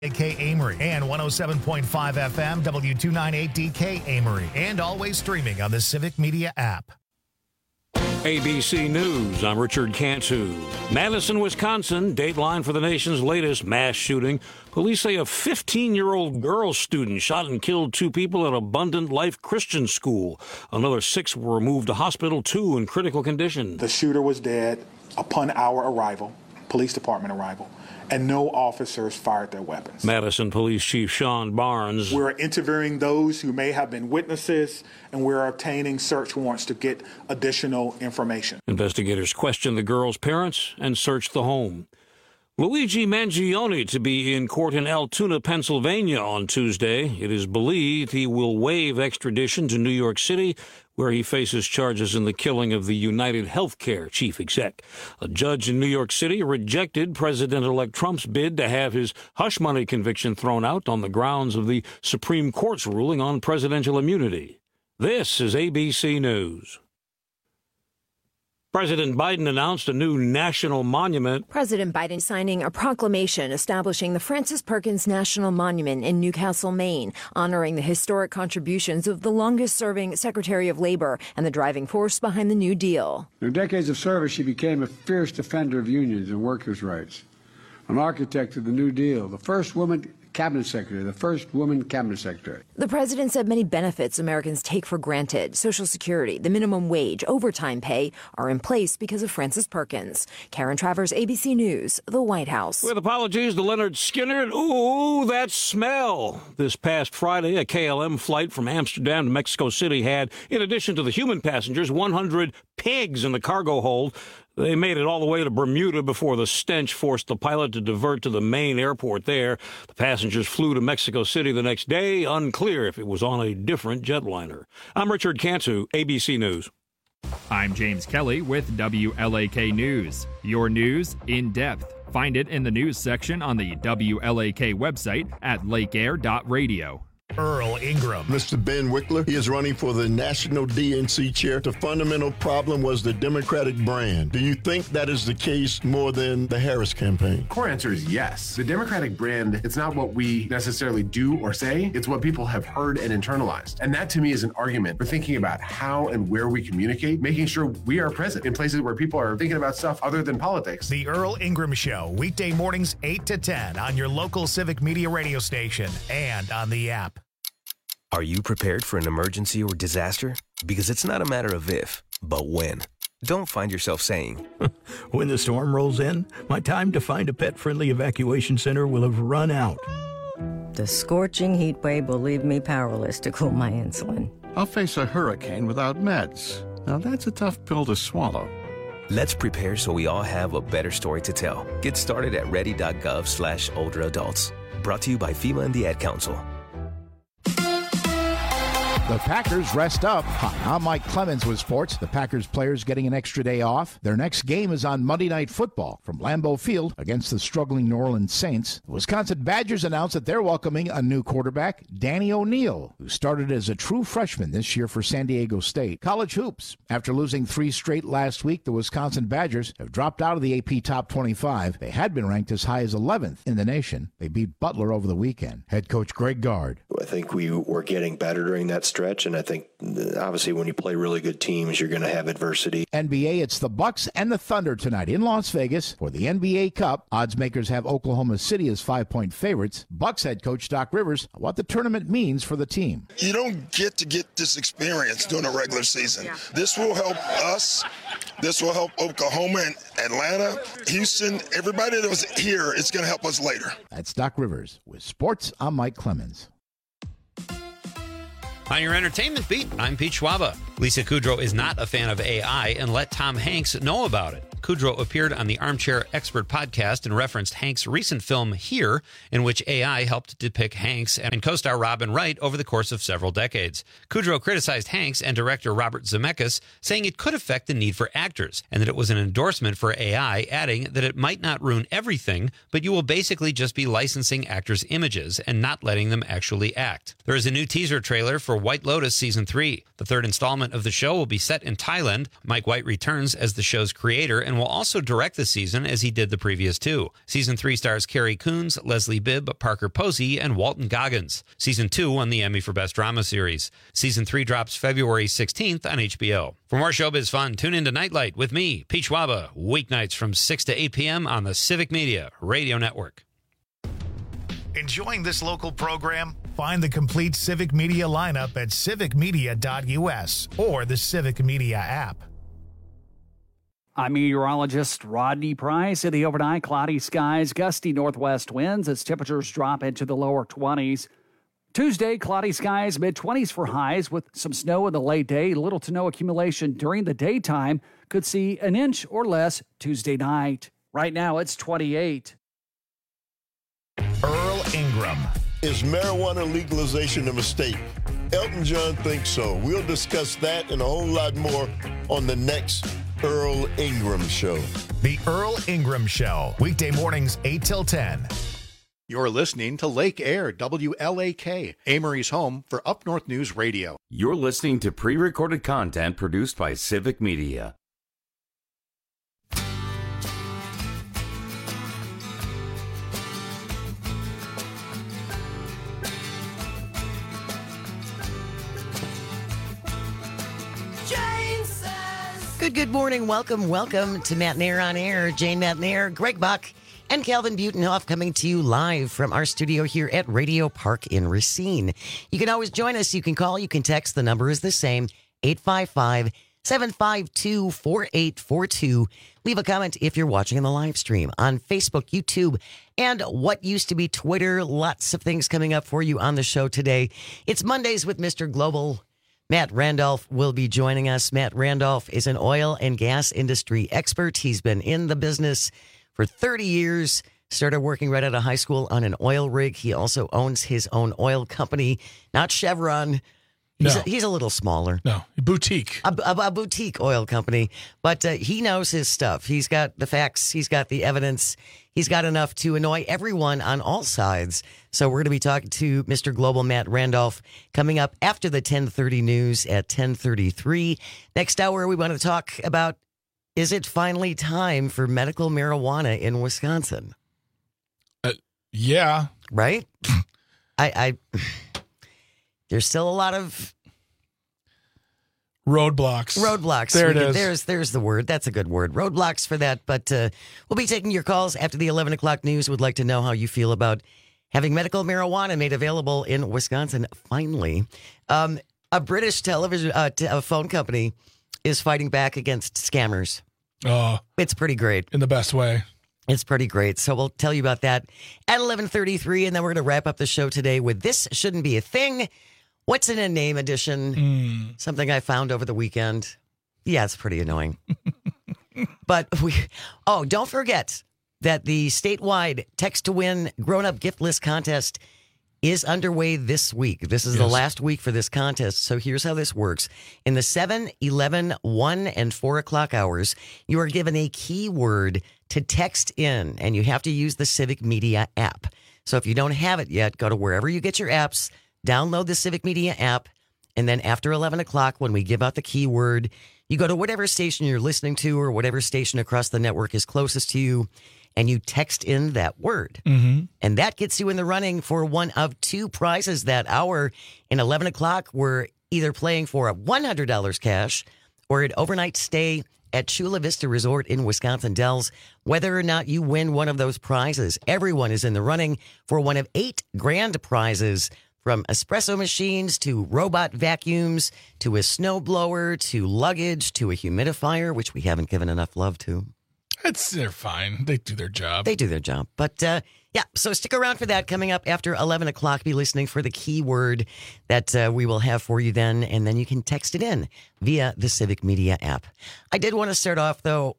DK Amory and 107.5 FM W298DK Amory, and always streaming on the Civic Media app. ABC News, I'm Richard Cantu. Madison, Wisconsin, dateline for the nation's latest mass shooting. Police say a 15-year-old girl student shot and killed 2 people at Abundant Life Christian School. Another 6 were moved to hospital, 2 in critical condition. The shooter was dead upon our arrival, police department arrival, and no officers fired their weapons. Madison Police Chief Sean Barnes. We're interviewing those who may have been witnesses, and we're obtaining search warrants to get additional information. Investigators questioned the girl's parents and searched the home. Luigi Mangione to be in court in Altoona, Pennsylvania on Tuesday. It is believed he will waive extradition to New York City, where he faces charges in the killing of the United Healthcare chief exec. A judge in New York City rejected President-elect Trump's bid to have his hush money conviction thrown out on the grounds of the Supreme Court's ruling on presidential immunity. This is ABC News. President Biden announced a new national monument. President Biden signing a proclamation establishing the Frances Perkins National Monument in Newcastle, Maine, honoring the historic contributions of the longest-serving Secretary of Labor and the driving force behind the New Deal. Through decades of service, she became a fierce defender of unions and workers' rights, an architect of the New Deal, the first woman cabinet secretary, the first woman cabinet secretary. The president said many benefits Americans take for granted, Social Security, the minimum wage, overtime pay, are in place because of Frances Perkins. Karen Travers, ABC News, the White House. With apologies to Leonard Skinner. Ooh, that smell. This past Friday, a KLM flight from Amsterdam to Mexico City had, in addition to the human passengers, 100 pigs in the cargo hold. They made it all the way to Bermuda before the stench forced the pilot to divert to the main airport there. The passengers flew to Mexico City the next day. Unclear if it was on a different jetliner. I'm Richard Cantu, ABC News. I'm James Kelly with WLAK News. Your news in depth. Find it in the news section on the WLAK website at lakeair.radio. Earl Ingram. Mr. Ben Wickler, he is running for the national DNC chair. The fundamental problem was the Democratic brand. Do you think that is the case more than the Harris campaign? Core answer is yes. The Democratic brand, it's not what we necessarily do or say, it's what people have heard and internalized. And that to me is an argument for thinking about how and where we communicate, making sure we are present in places where people are thinking about stuff other than politics. The Earl Ingram Show, weekday mornings 8 to 10 on your local Civic Media radio station and on the app. Are you prepared for an emergency or disaster? Because it's not a matter of if, but when. Don't find yourself saying, when the storm rolls in, my time to find a pet-friendly evacuation center will have run out. The scorching heat wave will leave me powerless to cool my insulin. I'll face a hurricane without meds. Now that's a tough pill to swallow. Let's prepare so we all have a better story to tell. Get started at ready.gov/older adults. Brought to you by FEMA and the Ad Council. The Packers rest up. Hi, I'm Mike Clemens with sports. The Packers players getting an extra day off. Their next game is on Monday Night Football from Lambeau Field against the struggling New Orleans Saints. The Wisconsin Badgers announced that they're welcoming a new quarterback, Danny O'Neal, who started as a true freshman this year for San Diego State. College hoops. After losing 3 straight last week, the Wisconsin Badgers have dropped out of the AP Top 25. They had been ranked as high as 11th in the nation. They beat Butler over the weekend. Head coach Greg Gard. I think we were getting better during that stretch, and I think obviously when you play really good teams, you're going to have adversity. NBA, it's the Bucks and the Thunder tonight in Las Vegas for the NBA Cup. Odds makers have Oklahoma City as 5-point favorites. Bucks head coach Doc Rivers, what the tournament means for the team. You don't get this experience during a regular season. Yeah. This will help us. This will help Oklahoma and Atlanta, Houston, everybody that was here. It's going to help us later. That's Doc Rivers. With sports, I'm Mike Clemens. On your entertainment beat, I'm Pete Schwaba. Lisa Kudrow is not a fan of AI and let Tom Hanks know about it. Kudrow appeared on the Armchair Expert podcast and referenced Hanks' recent film Here, in which AI helped depict Hanks and co-star Robin Wright over the course of several decades. Kudrow criticized Hanks and director Robert Zemeckis, saying it could affect the need for actors and that it was an endorsement for AI, adding that it might not ruin everything, but you will basically just be licensing actors' images and not letting them actually act. There is a new teaser trailer for White Lotus Season 3. The third installment of the show will be set in Thailand. Mike White returns as the show's creator and will also direct the season as he did the previous two. Season 3 stars Carrie Coons, Leslie Bibb, Parker Posey, and Walton Goggins. Season 2 won the Emmy for Best Drama Series. Season 3 drops February 16th on HBO. For more showbiz fun, tune into Nightlight with me, Pete Schwaba, weeknights from 6 to 8 p.m. on the Civic Media Radio Network. Enjoying this local program? Find the complete Civic Media lineup at civicmedia.us or the Civic Media app. I'm meteorologist Rodney Price. In the overnight, cloudy skies, gusty northwest winds as temperatures drop into the lower 20s. Tuesday, cloudy skies, mid-20s for highs with some snow in the late day. Little to no accumulation during the daytime. Could see an inch or less Tuesday night. Right now, it's 28. Earl Ingram. Is marijuana legalization a mistake? Elton John thinks so. We'll discuss that and a whole lot more on the next Earl Ingram Show. The Earl Ingram Show, weekday mornings 8 till 10. You're listening to Lake Air, WLAK, Amory's home for Up North News Radio. You're listening to pre-recorded content produced by Civic Media. Good morning. Welcome to Matt Nair on Air. Jane Matt Nair, Greg Buck, and Calvin Butenhoff coming to you live from our studio here at Radio Park in Racine. You can always join us. You can call, you can text. The number is the same, 855-752-4842. Leave a comment if you're watching in the live stream on Facebook, YouTube, and what used to be Twitter. Lots of things coming up for you on the show today. It's Mondays with Mr. Global. Matt Randolph will be joining us. Matt Randolph is an oil and gas industry expert. He's been in the business for 30 years, started working right out of high school on an oil rig. He also owns his own oil company, not Chevron. He's a little smaller. No, boutique. A boutique oil company. But he knows his stuff. He's got the facts. He's got the evidence. He's got enough to annoy everyone on all sides. So we're going to be talking to Mr. Global Matt Randolph coming up after the 10:30 news at 10:33. Next hour, we want to talk about, is it finally time for medical marijuana in Wisconsin? Yeah. Right? There's still a lot of roadblocks. There it is. There's the word. That's a good word. Roadblocks for that. But we'll be taking your calls after the 11 o'clock news. Would like to know how you feel about having medical marijuana made available in Wisconsin. Finally, a British television phone company is fighting back against scammers. It's pretty great. In the best way. It's pretty great. So we'll tell you about that at 11:33, and then we're going to wrap up the show today with This Shouldn't Be a Thing. What's in a Name edition? Something I found over the weekend. Yeah, it's pretty annoying. But don't forget that the statewide Text to Win grown-up gift list contest is underway this week. This is the last week for this contest. So here's how this works. In the 7, 11, 1, and 4 o'clock hours, you are given a keyword to text in, and you have to use the Civic Media app. So if you don't have it yet, go to wherever you get your apps, download the Civic Media app, and then after 11 o'clock, when we give out the keyword, you go to whatever station you're listening to or whatever station across the network is closest to you, and you text in that word. Mm-hmm. And that gets you in the running for one of two prizes that hour. In 11 o'clock, we're either playing for a $100 cash or an overnight stay at Chula Vista Resort in Wisconsin Dells. Whether or not you win one of those prizes, everyone is in the running for one of 8 grand prizes, from espresso machines to robot vacuums to a snowblower to luggage to a humidifier, which we haven't given enough love to. They're fine. They do their job. But so stick around for that coming up after 11 o'clock. Be listening for the keyword that we will have for you then, and then you can text it in via the Civic Media app. I did want to start off, though.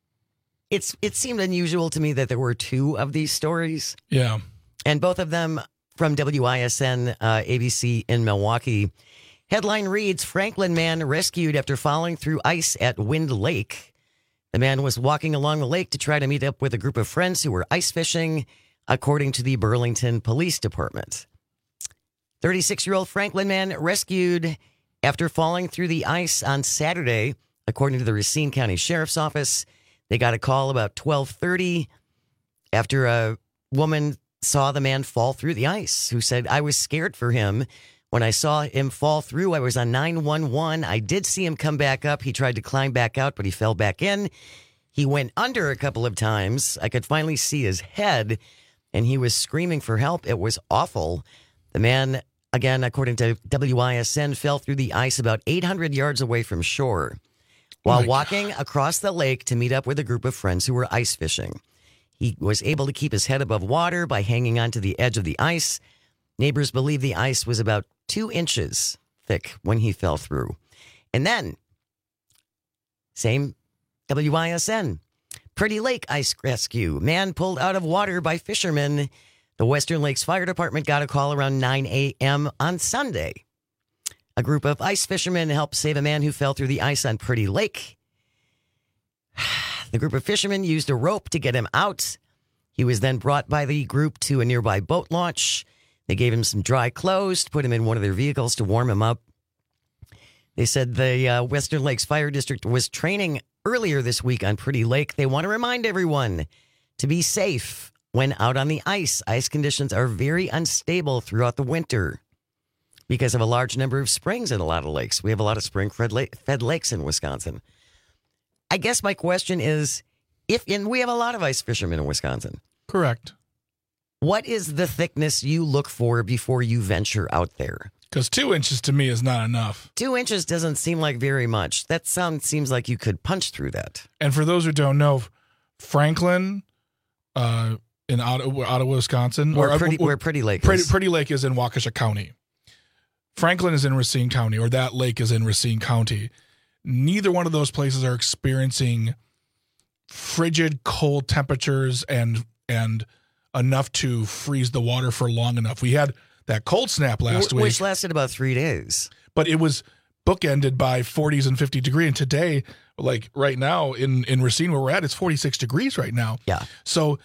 It seemed unusual to me that there were 2 of these stories. Yeah. And both of them from WISN ABC in Milwaukee. Headline reads, Franklin man rescued after falling through ice at Wind Lake. The man was walking along the lake to try to meet up with a group of friends who were ice fishing, according to the Burlington Police Department. 36-year-old Franklin man rescued after falling through the ice on Saturday, according to the Racine County Sheriff's Office. They got a call about 12:30 after a woman saw the man fall through the ice, who said, I was scared for him. When I saw him fall through, I was on 911. I did see him come back up. He tried to climb back out, but he fell back in. He went under a couple of times. I could finally see his head, and he was screaming for help. It was awful. The man, again, according to WISN, fell through the ice about 800 yards away from shore while walking across the lake to meet up with a group of friends who were ice fishing. He was able to keep his head above water by hanging onto the edge of the ice. Neighbors believe the ice was about 2 inches thick when he fell through. And then, same WISN, Pretty Lake ice rescue. Man pulled out of water by fishermen. The Western Lakes Fire Department got a call around 9 a.m. on Sunday. A group of ice fishermen helped save a man who fell through the ice on Pretty Lake. The group of fishermen used a rope to get him out. He was then brought by the group to a nearby boat launch. They gave him some dry clothes to put him in one of their vehicles to warm him up. They said the Western Lakes Fire District was training earlier this week on Pretty Lake. They want to remind everyone to be safe when out on the ice. Ice conditions are very unstable throughout the winter because of a large number of springs in a lot of lakes. We have a lot of spring-fed lakes in Wisconsin. I guess my question is, we have a lot of ice fishermen in Wisconsin. Correct. What is the thickness you look for before you venture out there? Because 2 inches to me is not enough. 2 inches doesn't seem like very much. That seems like you could punch through that. And for those who don't know, Franklin, in Ottawa, Wisconsin, where Pretty Lake is. Pretty Lake is in Waukesha County. Franklin is in Racine County, or that lake is in Racine County. Neither one of those places are experiencing frigid, cold temperatures and enough to freeze the water for long enough. We had that cold snap last week, which lasted about 3 days. But it was bookended by 40s and 50 degrees. And today, like right now in Racine where we're at, it's 46 degrees right now. Yeah. So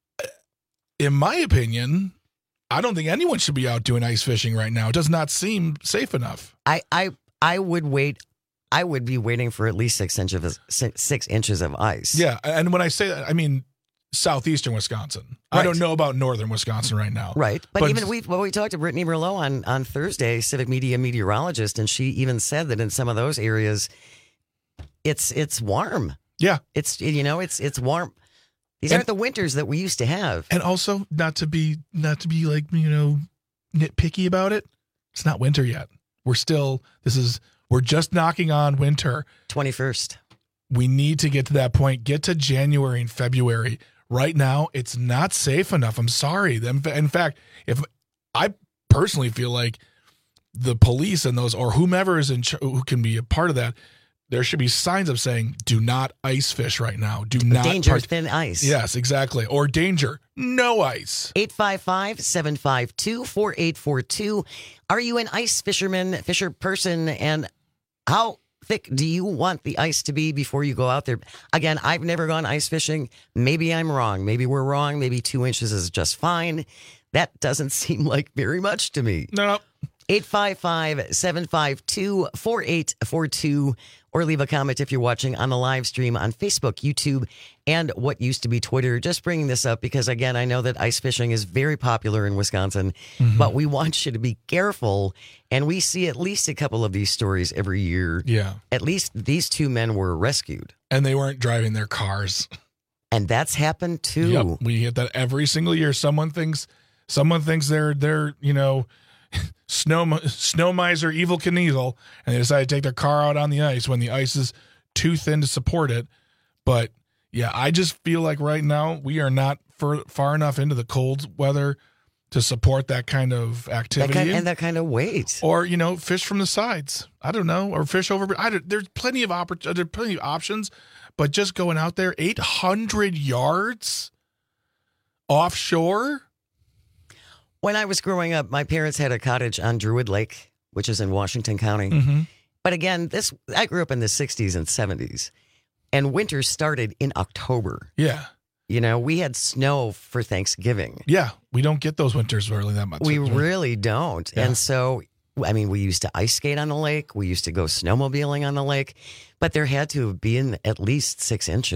in my opinion, I don't think anyone should be out doing ice fishing right now. It does not seem safe enough. I would wait. I would be waiting for at least 6 inches of ice. Yeah. And when I say that, I mean southeastern Wisconsin. Right. I don't know about northern Wisconsin right now. Right. But even we talked to Brittany Merlot on Thursday, Civic Media meteorologist, and she even said that in some of those areas it's warm. Yeah. It's warm. These aren't the winters that we used to have. And also not to be like, nitpicky about it. It's not winter yet. We're just knocking on winter. 21st. We need to get to that point. Get to January and February. Right now, it's not safe enough. I'm sorry. In fact, if I personally feel like the police and those, or whomever is who can be a part of that, there should be signs of saying, do not ice fish right now. Do not. Danger, thin ice. Yes, exactly. Or danger, no ice. 855-752-4842. Are you an ice fisher person? And how thick do you want the ice to be before you go out there? Again, I've never gone ice fishing. Maybe I'm wrong. Maybe we're wrong. Maybe 2 inches is just fine. That doesn't seem like very much to me. No. 855-752-4842, or leave a comment if you're watching on the live stream on Facebook, YouTube, and what used to be Twitter. Just bringing this up because, again, I know that ice fishing is very popular in Wisconsin, but we want you to be careful, and we see at least a couple of these stories every year. Yeah. At least these 2 men were rescued. And they weren't driving their cars. And that's happened too. Yep. We get that every single year. Someone thinks they're Snow Miser, Evil Knievel, and they decide to take their car out on the ice when the ice is too thin to support it. But yeah, I just feel like right now we are not far enough into the cold weather to support that kind of activity that kind of weight. Or fish from the sides. I don't know, or fish over. There's plenty of options, but just going out there 800 yards offshore. When I was growing up, my parents had a cottage on Druid Lake, which is in Washington County. Mm-hmm. But again, I grew up in the 60s and 70s, and winter started in October. Yeah. We had snow for Thanksgiving. Yeah, we don't get those winters really that much. We really don't. Yeah. And so, we used to ice skate on the lake. We used to go snowmobiling on the lake. But there had to have been at least 6 inches.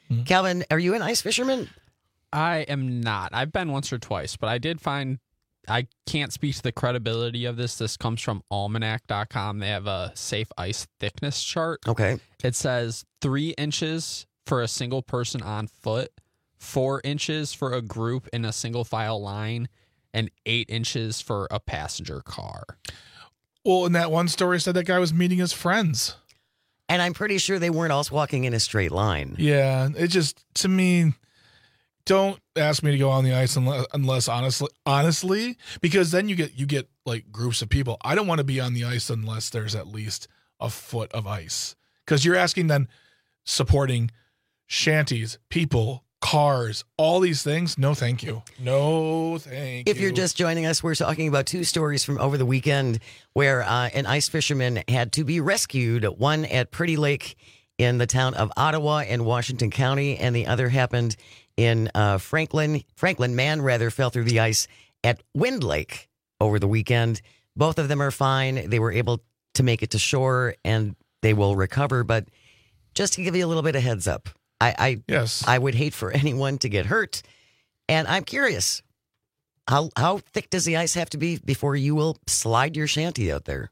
Calvin, are you an ice fisherman? I am not. I've been once or twice, but I did find, I can't speak to the credibility of this. This comes from almanac.com. They have a safe ice thickness chart. Okay. It says 3 inches for a single person on foot, 4 inches for a group in a single file line, and 8 inches for a passenger car. Well, in that one story said that guy was meeting his friends. And I'm pretty sure they weren't all walking in a straight line. Yeah, it just, to me, don't ask me to go on the ice unless honestly, because then you get like groups of people. I don't want to be on the ice unless there's at least a foot of ice, because you're asking then supporting shanties, people, cars, all these things. No, thank you. No, thank you. If you're just joining us, we're talking about 2 stories from over the weekend where an ice fisherman had to be rescued. One at Pretty Lake in the town of Ottawa in Washington County, and the other happened in Franklin. Man fell through the ice at Wind Lake over the weekend. Both of them are fine. They were able to make it to shore, and they will recover. But just to give you a little bit of heads up, I would hate for anyone to get hurt. And I'm curious, how thick does the ice have to be before you will slide your shanty out there?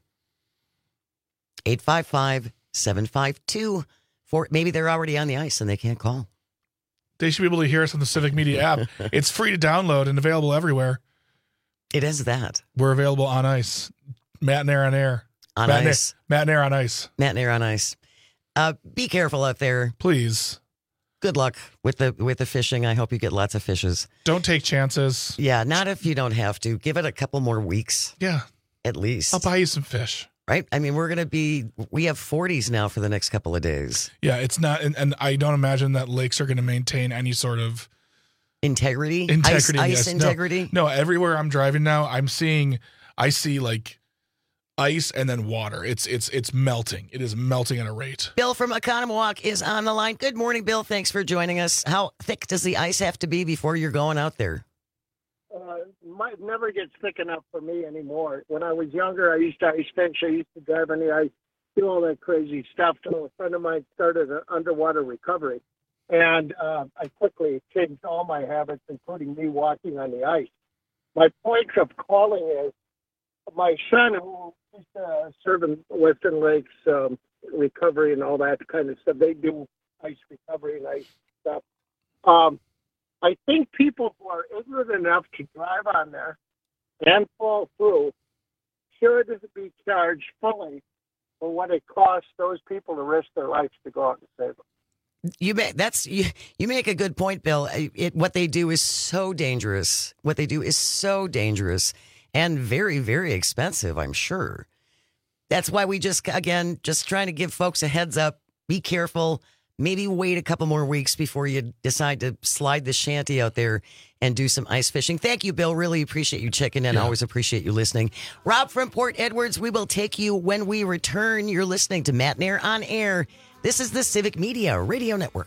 855-752-4. Maybe they're already on the ice and they can't call. They should be able to hear us on the Civic Media app. It's free to download and available everywhere. It is that. We're available on ice. Matt and Air on air. On ice. Matt and Air on ice. Matt and Air on ice. Be careful out there. Please. Good luck with the fishing. I hope you get lots of fishes. Don't take chances. Yeah, not if you don't have to. Give it a couple more weeks. Yeah. At least. I'll buy you some fish. Right? I mean, we have 40s now for the next couple of days. Yeah, it's not, and I don't imagine that lakes are going to maintain any sort of integrity. Ice integrity? No, everywhere I'm driving now, I see like ice and then water. It's melting. It is melting at a rate. Bill from Oconomowoc is on the line. Good morning, Bill. Thanks for joining us. How thick does the ice have to be before you're going out there? It never gets thick enough for me anymore. When I was younger, I used to ice fish. I used to drive on the ice, do all that crazy stuff. So a friend of mine started an underwater recovery. And I quickly changed all my habits, including me walking on the ice. My point of calling is my son, who used to serve in Western Lakes recovery and all that kind of stuff, they do ice recovery and ice stuff. I think people who are ignorant enough to drive on there and fall through should be charged fully for what it costs those people to risk their lives to go out and save them. You make a good point, Bill. What they do is so dangerous. What they do is so dangerous and very, very expensive, I'm sure. That's why we just trying to give folks a heads up. Be careful. Maybe wait a couple more weeks before you decide to slide the shanty out there and do some ice fishing. Thank you, Bill. Really appreciate you checking in. Always appreciate you listening. Rob from Port Edwards, we will take you when we return. You're listening to Matt and Air on Air. This is the Civic Media Radio Network.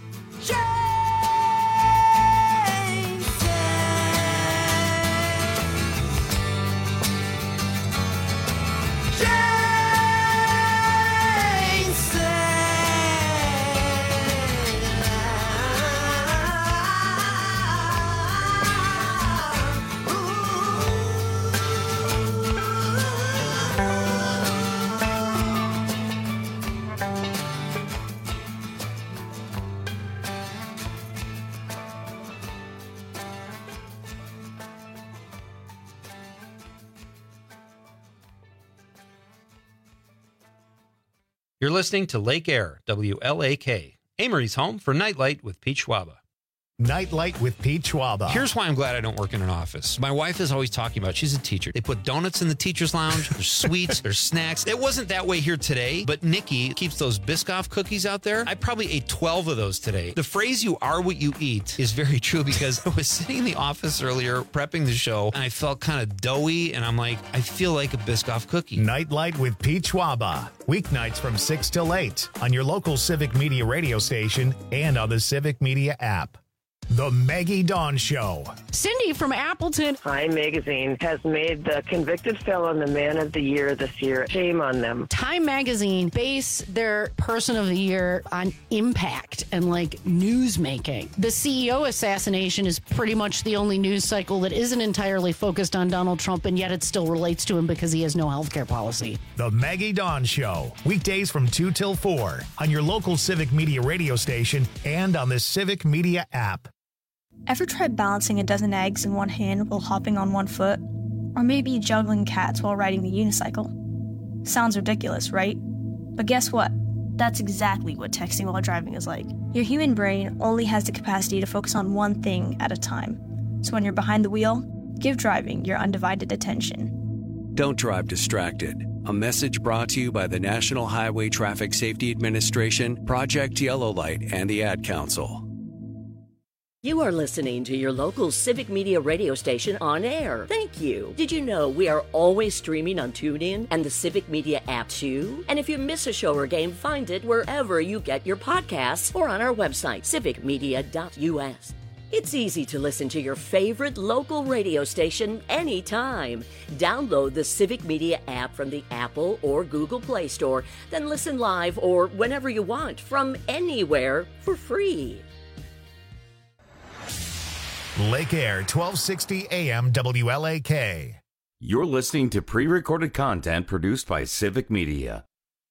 You're listening to Lake Air, WLAK, Amory's home for Nightlight with Pete Schwaba. Nightlight with Pete Schwaba. Here's why I'm glad I don't work in an office. My wife is always talking about, she's a teacher. They put donuts in the teacher's lounge. There's sweets. There's snacks. It wasn't that way here today, but Nikki keeps those Biscoff cookies out there. I probably ate 12 of those today. The phrase, you are what you eat, is very true because I was sitting in the office earlier prepping the show and I felt kind of doughy and I'm like, I feel like a Biscoff cookie. Nightlight with Pete Schwaba. Weeknights from 6 till 8 on your local Civic Media radio station and on the Civic Media app. The Maggie Dawn Show. Cindy from Appleton. Time Magazine has made the convicted felon the Man of the Year this year. Shame on them. Time Magazine base their Person of the Year on impact and like news making. The CEO assassination is pretty much the only news cycle that isn't entirely focused on Donald Trump, and yet it still relates to him because he has no health care policy. The Maggie Dawn Show. Weekdays from 2 till 4 on your local Civic Media radio station and on the Civic Media app. Ever tried balancing a dozen eggs in one hand while hopping on one foot? Or maybe juggling cats while riding the unicycle? Sounds ridiculous, right? But guess what? That's exactly what texting while driving is like. Your human brain only has the capacity to focus on one thing at a time. So when you're behind the wheel, give driving your undivided attention. Don't drive distracted. A message brought to you by the National Highway Traffic Safety Administration, Project Yellow Light, and the Ad Council. You are listening to your local Civic Media radio station on air. Thank you. Did you know we are always streaming on TuneIn and the Civic Media app too? And if you miss a show or game, find it wherever you get your podcasts or on our website, civicmedia.us. It's easy to listen to your favorite local radio station anytime. Download the Civic Media app from the Apple or Google Play Store, then listen live or whenever you want from anywhere for free. Lake Air, 1260 AM WLAK. You're listening to pre-recorded content produced by Civic Media.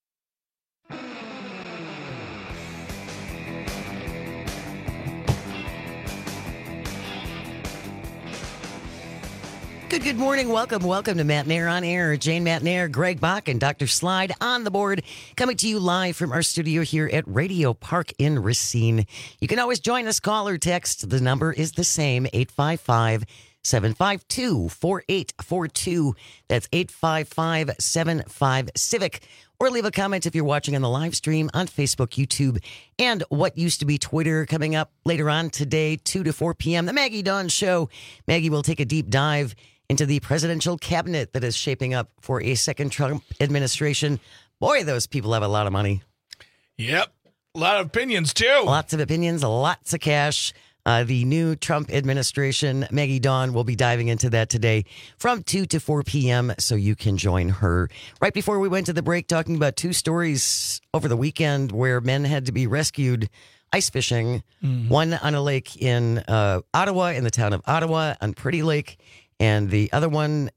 Good morning. Welcome to Matt Nair on Air. Jane Matt Nair, Greg Bach, and Dr. Slide on the board, coming to you live from our studio here at Radio Park in Racine. You can always join us, call or text. The number is the same, 855-752-4842. That's 855-75-CIVIC. Or leave a comment if you're watching on the live stream on Facebook, YouTube, and what used to be Twitter. Coming up later on today, 2 to 4 p.m., The Maggie Dawn Show. Maggie will take a deep dive into the presidential cabinet that is shaping up for a second Trump administration. Boy, those people have a lot of money. Yep. A lot of opinions, too. Lots of opinions, lots of cash. The new Trump administration, Maggie Dawn, will be diving into that today from 2 to 4 p.m., so you can join her. Right before we went to the break, talking about two stories over the weekend where men had to be rescued ice fishing. One on a lake in Ottawa, in the town of Ottawa, on Pretty Lake, and the other one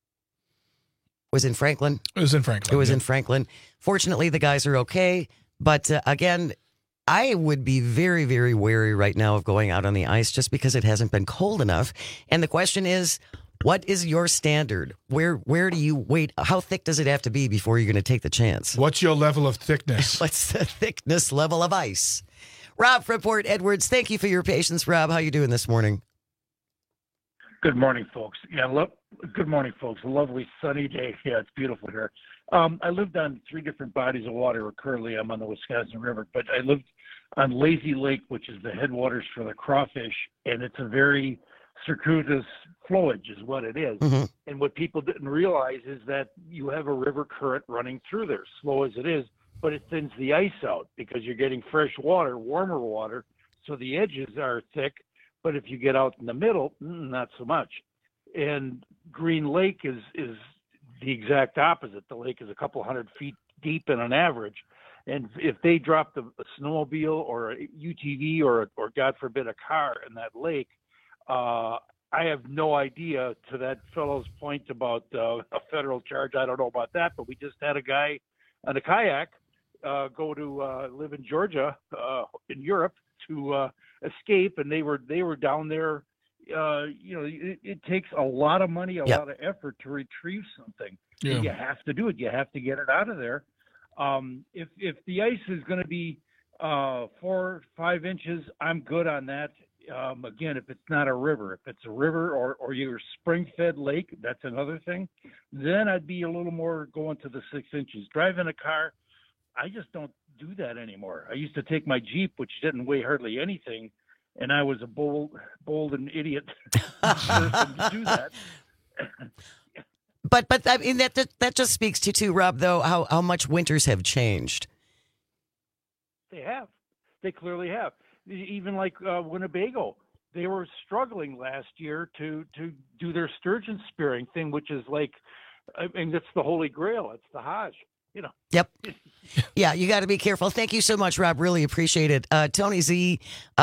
was in Franklin. It was in Franklin. It was in Franklin. Fortunately, the guys are okay, but again, I would be very, very wary right now of going out on the ice just because it hasn't been cold enough. And the question is, what is your standard? Where do you wait? How thick does it have to be before you're going to take the chance? What's your level of thickness? What's the thickness level of ice? Rob from Port Edwards, thank you for your patience. Rob, how you doing this morning? Good morning, folks. Good morning, folks. A lovely sunny day. Yeah, it's beautiful here. I lived on 3 different bodies of water. Currently, I'm on the Wisconsin River, but I lived on Lazy Lake, which is the headwaters for the crawfish, and it's a very circuitous flowage is what it is. Mm-hmm. And what people didn't realize is that you have a river current running through there, slow as it is, but it thins the ice out because you're getting fresh water, warmer water, so the edges are thick. But if you get out in the middle, not so much. And Green Lake is the exact opposite. The lake is a couple hundred feet deep in an average. And if they dropped a snowmobile or a UTV or God forbid, a car in that lake, I have no idea, to that fellow's point about a federal charge. I don't know about that, but we just had a guy on a kayak go to live in Georgia, in Europe, to escape, and they were down there. It takes a lot of money, a lot of effort to retrieve something. Yeah. And you have to do it. You have to get it out of there. If the ice is going to be 4 or 5 inches, I'm good on that. Again, if it's not a river, if it's a river or your spring-fed lake, that's another thing. Then I'd be a little more going to the 6 inches. Driving a car, I just don't do that anymore. I used to take my Jeep, which didn't weigh hardly anything, and I was a bold and idiot person to do that. But I mean that just speaks to too, Rob, though, how much winters have changed. They have. They clearly have. Even like Winnebago, they were struggling last year to do their sturgeon spearing thing, which is like, I mean, that's the Holy Grail. It's the Hajj, you know. Yep. Yeah, you got to be careful. Thank you so much, Rob. Really appreciate it. Tony Z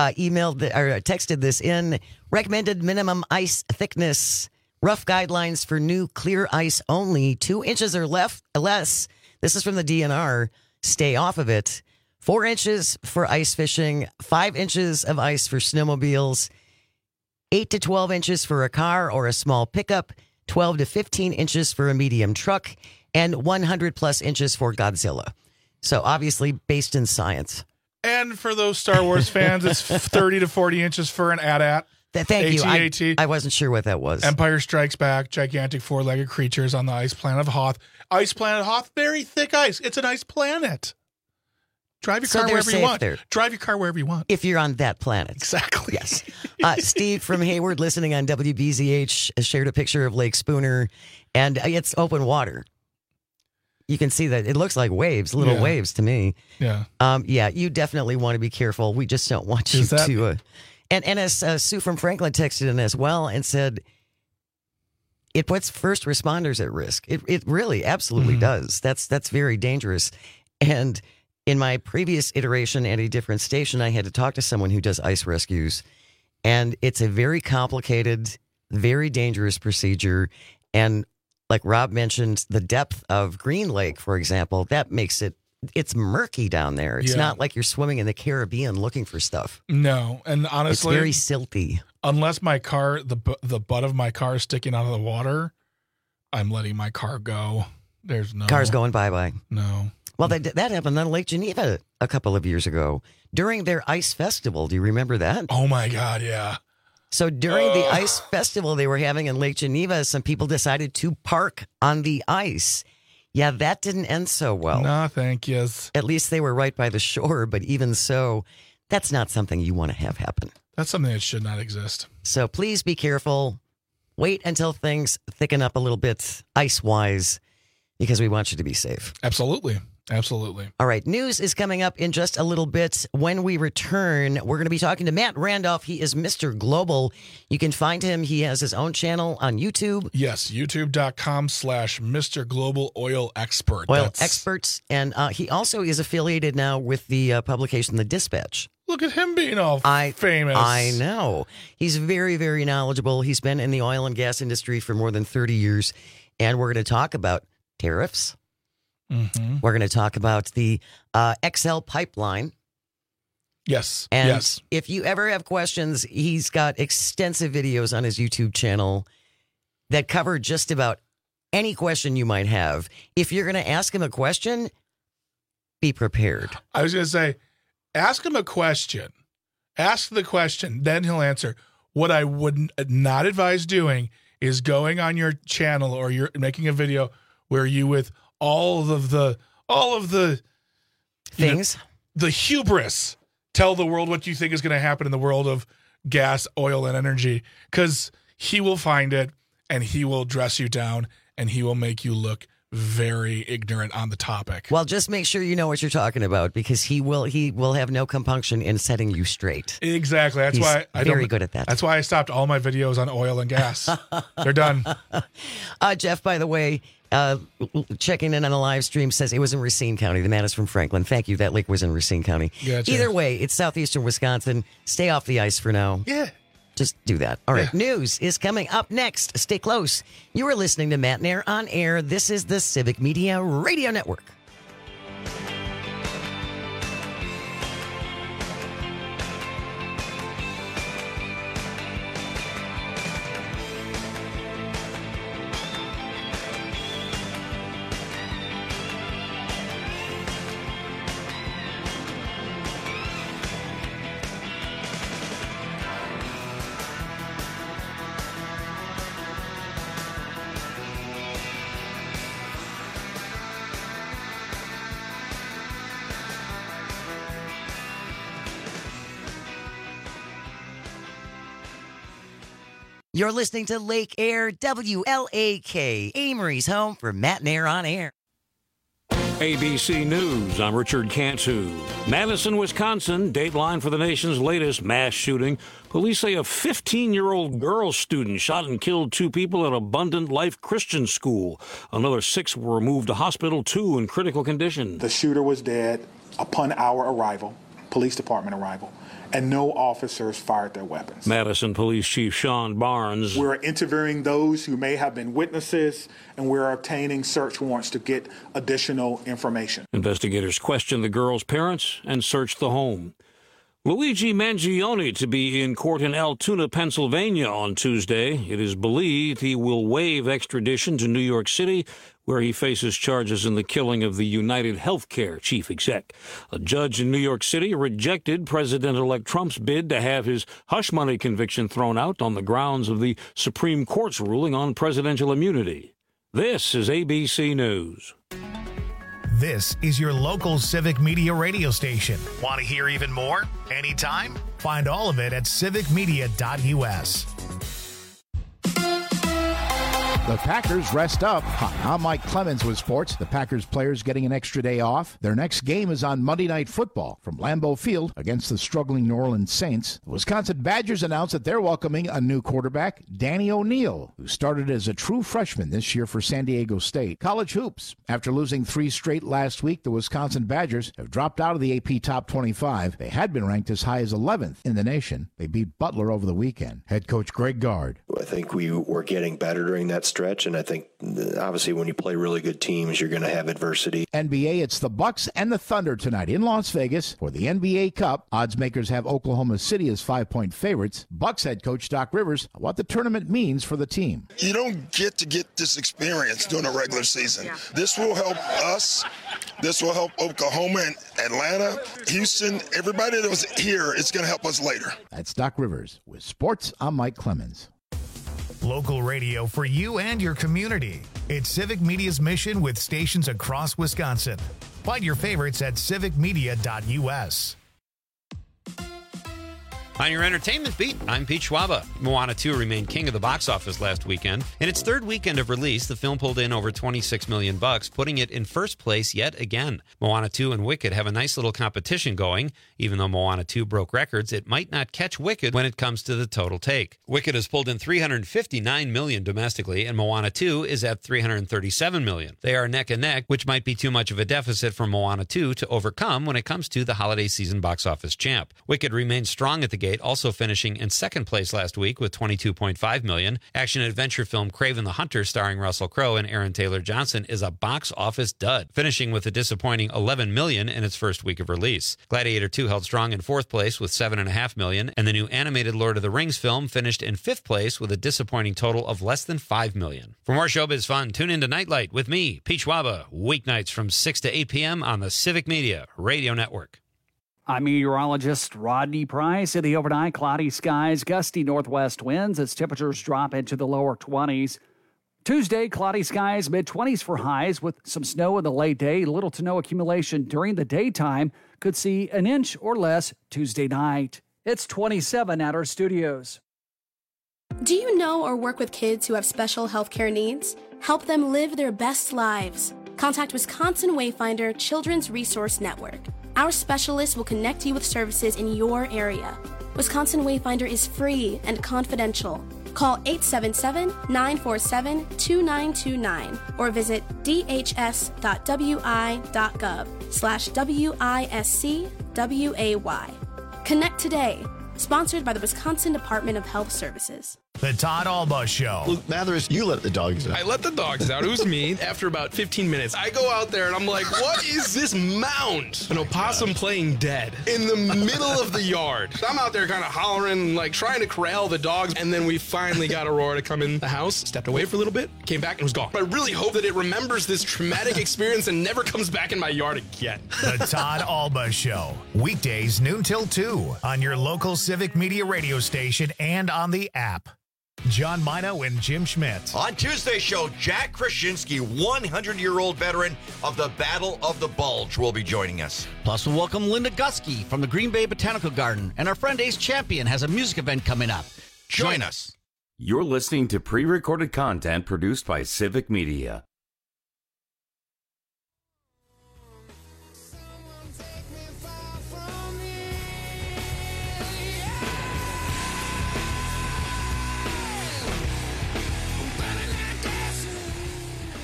texted this in. Recommended minimum ice thickness. Rough guidelines for new clear ice only. 2 inches or less. This is from the DNR. Stay off of it. 4 inches for ice fishing. 5 inches of ice for snowmobiles. 8 to 12 inches for a car or a small pickup. 12 to 15 inches for a medium truck. And 100 plus inches for Godzilla. So obviously based in science. And for those Star Wars fans, it's 30 to 40 inches for an AT-AT. Thank you. I wasn't sure what that was. Empire Strikes Back, gigantic 4-legged creatures on the ice planet of Hoth. Ice planet Hoth, very thick ice. It's an ice planet. Drive your car wherever you want. Drive your car wherever you want. If you're on that planet. Exactly. Yes. Steve from Hayward, listening on WBZH, shared a picture of Lake Spooner, and it's open water. You can see that it looks like waves, little waves to me. Yeah. Yeah, you definitely want to be careful. We just don't want you to... And as Sue from Franklin texted in as well and said, it puts first responders at risk. It really absolutely does. That's very dangerous. And in my previous iteration at a different station, I had to talk to someone who does ice rescues. And it's a very complicated, very dangerous procedure. And like Rob mentioned, the depth of Green Lake, for example, that makes it's murky down there. It's not like you're swimming in the Caribbean looking for stuff. No, and honestly, it's very silty. Unless my car, the butt of my car is sticking out of the water, I'm letting my car go. There's no car's going bye-bye. No. Well, that happened on Lake Geneva a couple of years ago during their ice festival. Do you remember that? Oh my God, yeah. So during the ice festival they were having in Lake Geneva, some people decided to park on the ice. Yeah, that didn't end so well. No, thank you. At least they were right by the shore, but even so, that's not something you want to have happen. That's something that should not exist. So please be careful. Wait until things thicken up a little bit ice-wise, because we want you to be safe. Absolutely. Absolutely. All right. News is coming up in just a little bit. When we return, we're going to be talking to Matt Randolph. He is Mr. Global. You can find him. He has his own channel on YouTube. Yes. YouTube.com/Mr. Global Oil Expert. Experts. And he also is affiliated now with the publication The Dispatch. Look at him being all famous. I know. He's very, very knowledgeable. He's been in the oil and gas industry for more than 30 years. And we're going to talk about tariffs. Mm-hmm. We're going to talk about the XL pipeline. Yes. And if you ever have questions, he's got extensive videos on his YouTube channel that cover just about any question you might have. If you're going to ask him a question, be prepared. I was going to say, ask him a question. Ask the question, then he'll answer. What I would not advise doing is going on your channel or you're making a video where you with all of the things, the hubris, tell the world what you think is going to happen in the world of gas, oil, and energy, because he will find it and he will dress you down and he will make you look very ignorant on the topic. Well, just make sure you know what you're talking about, because he will have no compunction in setting you straight. Exactly. That's why I'm very good at that. That's why I stopped all my videos on oil and gas. They're done. Jeff, by the way, checking in on the live stream, says it was in Racine County. The man is from Franklin. Thank you. That lake was in Racine County. Gotcha. Either way, it's southeastern Wisconsin. Stay off the ice for now. Yeah. Just do that. All right. News is coming up next. Stay close. You are listening to Matt Nair on Air. This is the Civic Media Radio Network. You're listening to Lake Air, WLAK, Amory's home for Matt Nair on Air. ABC News, I'm Richard Cantu. Madison, Wisconsin, dateline for the nation's latest mass shooting. Police say a 15-year-old girl student shot and killed 2 people at Abundant Life Christian School. Another 6 were moved to hospital, 2 in critical condition. The shooter was dead upon our arrival, police department arrival, and no officers fired their weapons. Madison Police Chief Sean Barnes. We're interviewing those who may have been witnesses, and we're obtaining search warrants to get additional information. Investigators questioned the girl's parents and searched the home. Luigi Mangione to be in court in Altoona, Pennsylvania on Tuesday. It is believed he will waive extradition to New York City, where he faces charges in the killing of the United Healthcare chief exec. A judge in New York City rejected President-elect Trump's bid to have his hush money conviction thrown out on the grounds of the Supreme Court's ruling on presidential immunity. This is ABC News. This is your local Civic Media radio station. Want to hear even more? Anytime? Find all of it at civicmedia.us. The Packers rest up. Hi, I'm Mike Clemens with sports. The Packers players getting an extra day off. Their next game is on Monday Night Football from Lambeau Field against the struggling New Orleans Saints. The Wisconsin Badgers announced that they're welcoming a new quarterback, Danny O'Neal, who started as a true freshman this year for San Diego State. College hoops. After losing 3 straight last week, the Wisconsin Badgers have dropped out of the AP Top 25. They had been ranked as high as 11th in the nation. They beat Butler over the weekend. Head coach Greg Gard. I think we were getting better during that stretch, and I think obviously when you play really good teams, you're going to have adversity. NBA, it's the Bucks and the Thunder tonight in Las Vegas for the NBA Cup. Odds makers have Oklahoma City as 5-point favorites. Bucks head coach Doc Rivers, what the tournament means for the team. You don't get to get this experience during a regular season. Yeah. This will help us. This will help Oklahoma and Atlanta, Houston, everybody that was here. It's going to help us later. That's Doc Rivers. With sports, I'm Mike Clemens. Local radio for you and your community. It's Civic Media's mission with stations across Wisconsin. Find your favorites at civicmedia.us. On your entertainment beat, I'm Pete Schwaba. Moana 2 remained king of the box office last weekend. In its 3rd weekend of release, the film pulled in over $26 million, putting it in first place yet again. Moana 2 and Wicked have a nice little competition going. Even though Moana 2 broke records, it might not catch Wicked when it comes to the total take. Wicked has pulled in $359 million domestically, and Moana 2 is at $337 million. They are neck and neck, which might be too much of a deficit for Moana 2 to overcome when it comes to the holiday season box office champ. Wicked remains strong at the gate, also finishing in second place last week with $22.5 million. Action-adventure film Kraven the Hunter, starring Russell Crowe and Aaron Taylor Johnson, is a box office dud, finishing with a disappointing $11 million in its first week of release. Gladiator 2 held strong in fourth place with $7.5 million, and the new animated Lord of the Rings film finished in fifth place with a disappointing total of less than $5 million. For more showbiz fun, tune in to Nightlight with me, Pete Schwaba, weeknights from 6 to 8 p.m. on the Civic Media Radio Network. I'm meteorologist Rodney Price. In the overnight, cloudy skies, gusty northwest winds as temperatures drop into the lower 20s. Tuesday, cloudy skies, mid-20s for highs with some snow in the late day. Little to no accumulation during the daytime. Could see an inch or less Tuesday night. It's 27 at our studios. Do you know or work with kids who have special healthcare needs? Help them live their best lives. Contact Wisconsin Wayfinder Children's Resource Network. Our specialists will connect you with services in your area. Wisconsin Wayfinder is free and confidential. Call 877-947-2929 or visit dhs.wi.gov/WISCWAY. Connect today. Sponsored by the Wisconsin Department of Health Services. The Todd Alba Show. Luke Mathers, you let the dogs out. I let the dogs out. It was me. After about 15 minutes, I go out there and I'm like, what is this mound? An opossum playing dead in the middle of the yard. So I'm out there kind of hollering, like trying to corral the dogs. And then we finally got Aurora to come in the house, stepped away for a little bit, came back and was gone. But I really hope that it remembers this traumatic experience and never comes back in my yard again. The Todd Alba Show. Weekdays noon till 2 on your local Civic Media radio station and on the app. John Mino and Jim Schmidt. On Tuesday's show, Jack Krasinski, 100-year-old veteran of the Battle of the Bulge, will be joining us. Plus, we'll welcome Linda Gusky from the Green Bay Botanical Garden, and our friend Ace Champion has a music event coming up. Join us. You're listening to pre-recorded content produced by Civic Media.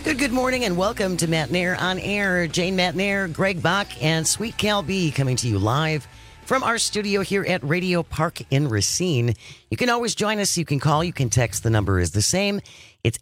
Good morning and welcome to Matt Nair on Air. Jane Matt Nair, Greg Bach, and Sweet Cal B coming to you live from our studio here at Radio Park in Racine. You can always join us. You can call. You can text. The number is the same. It's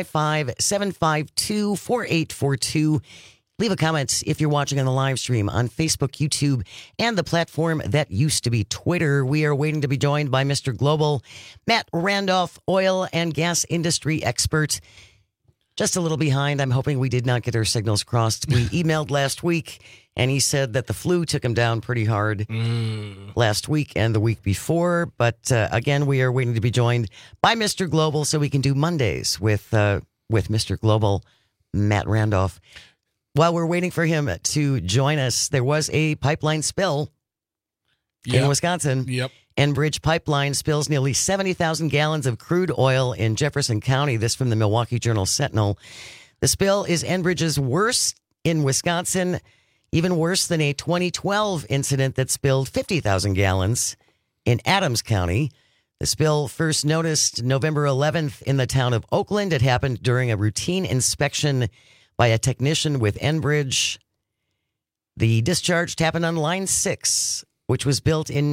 855-752-4842. Leave a comment if you're watching on the live stream on Facebook, YouTube, and the platform that used to be Twitter. We are waiting to be joined by Mr. Global, Matt Randolph, oil and gas industry expert. Just a little behind. I'm hoping we did not get our signals crossed. We emailed last week, and he said that the flu took him down pretty hard last week and the week before. But again, we are waiting to be joined by Mr. Global so we can do Mondays with Mr. Global, Matt Randolph. While we're waiting for him to join us, there was a pipeline spill in Wisconsin. Yep. Enbridge Pipeline spills nearly 70,000 gallons of crude oil in Jefferson County. This from the Milwaukee Journal-Sentinel. The spill is Enbridge's worst in Wisconsin, even worse than a 2012 incident that spilled 50,000 gallons in Adams County. The spill first noticed November 11th in the town of Oakland. It happened during a routine inspection by a technician with Enbridge. The discharge happened on Line 6, which was built in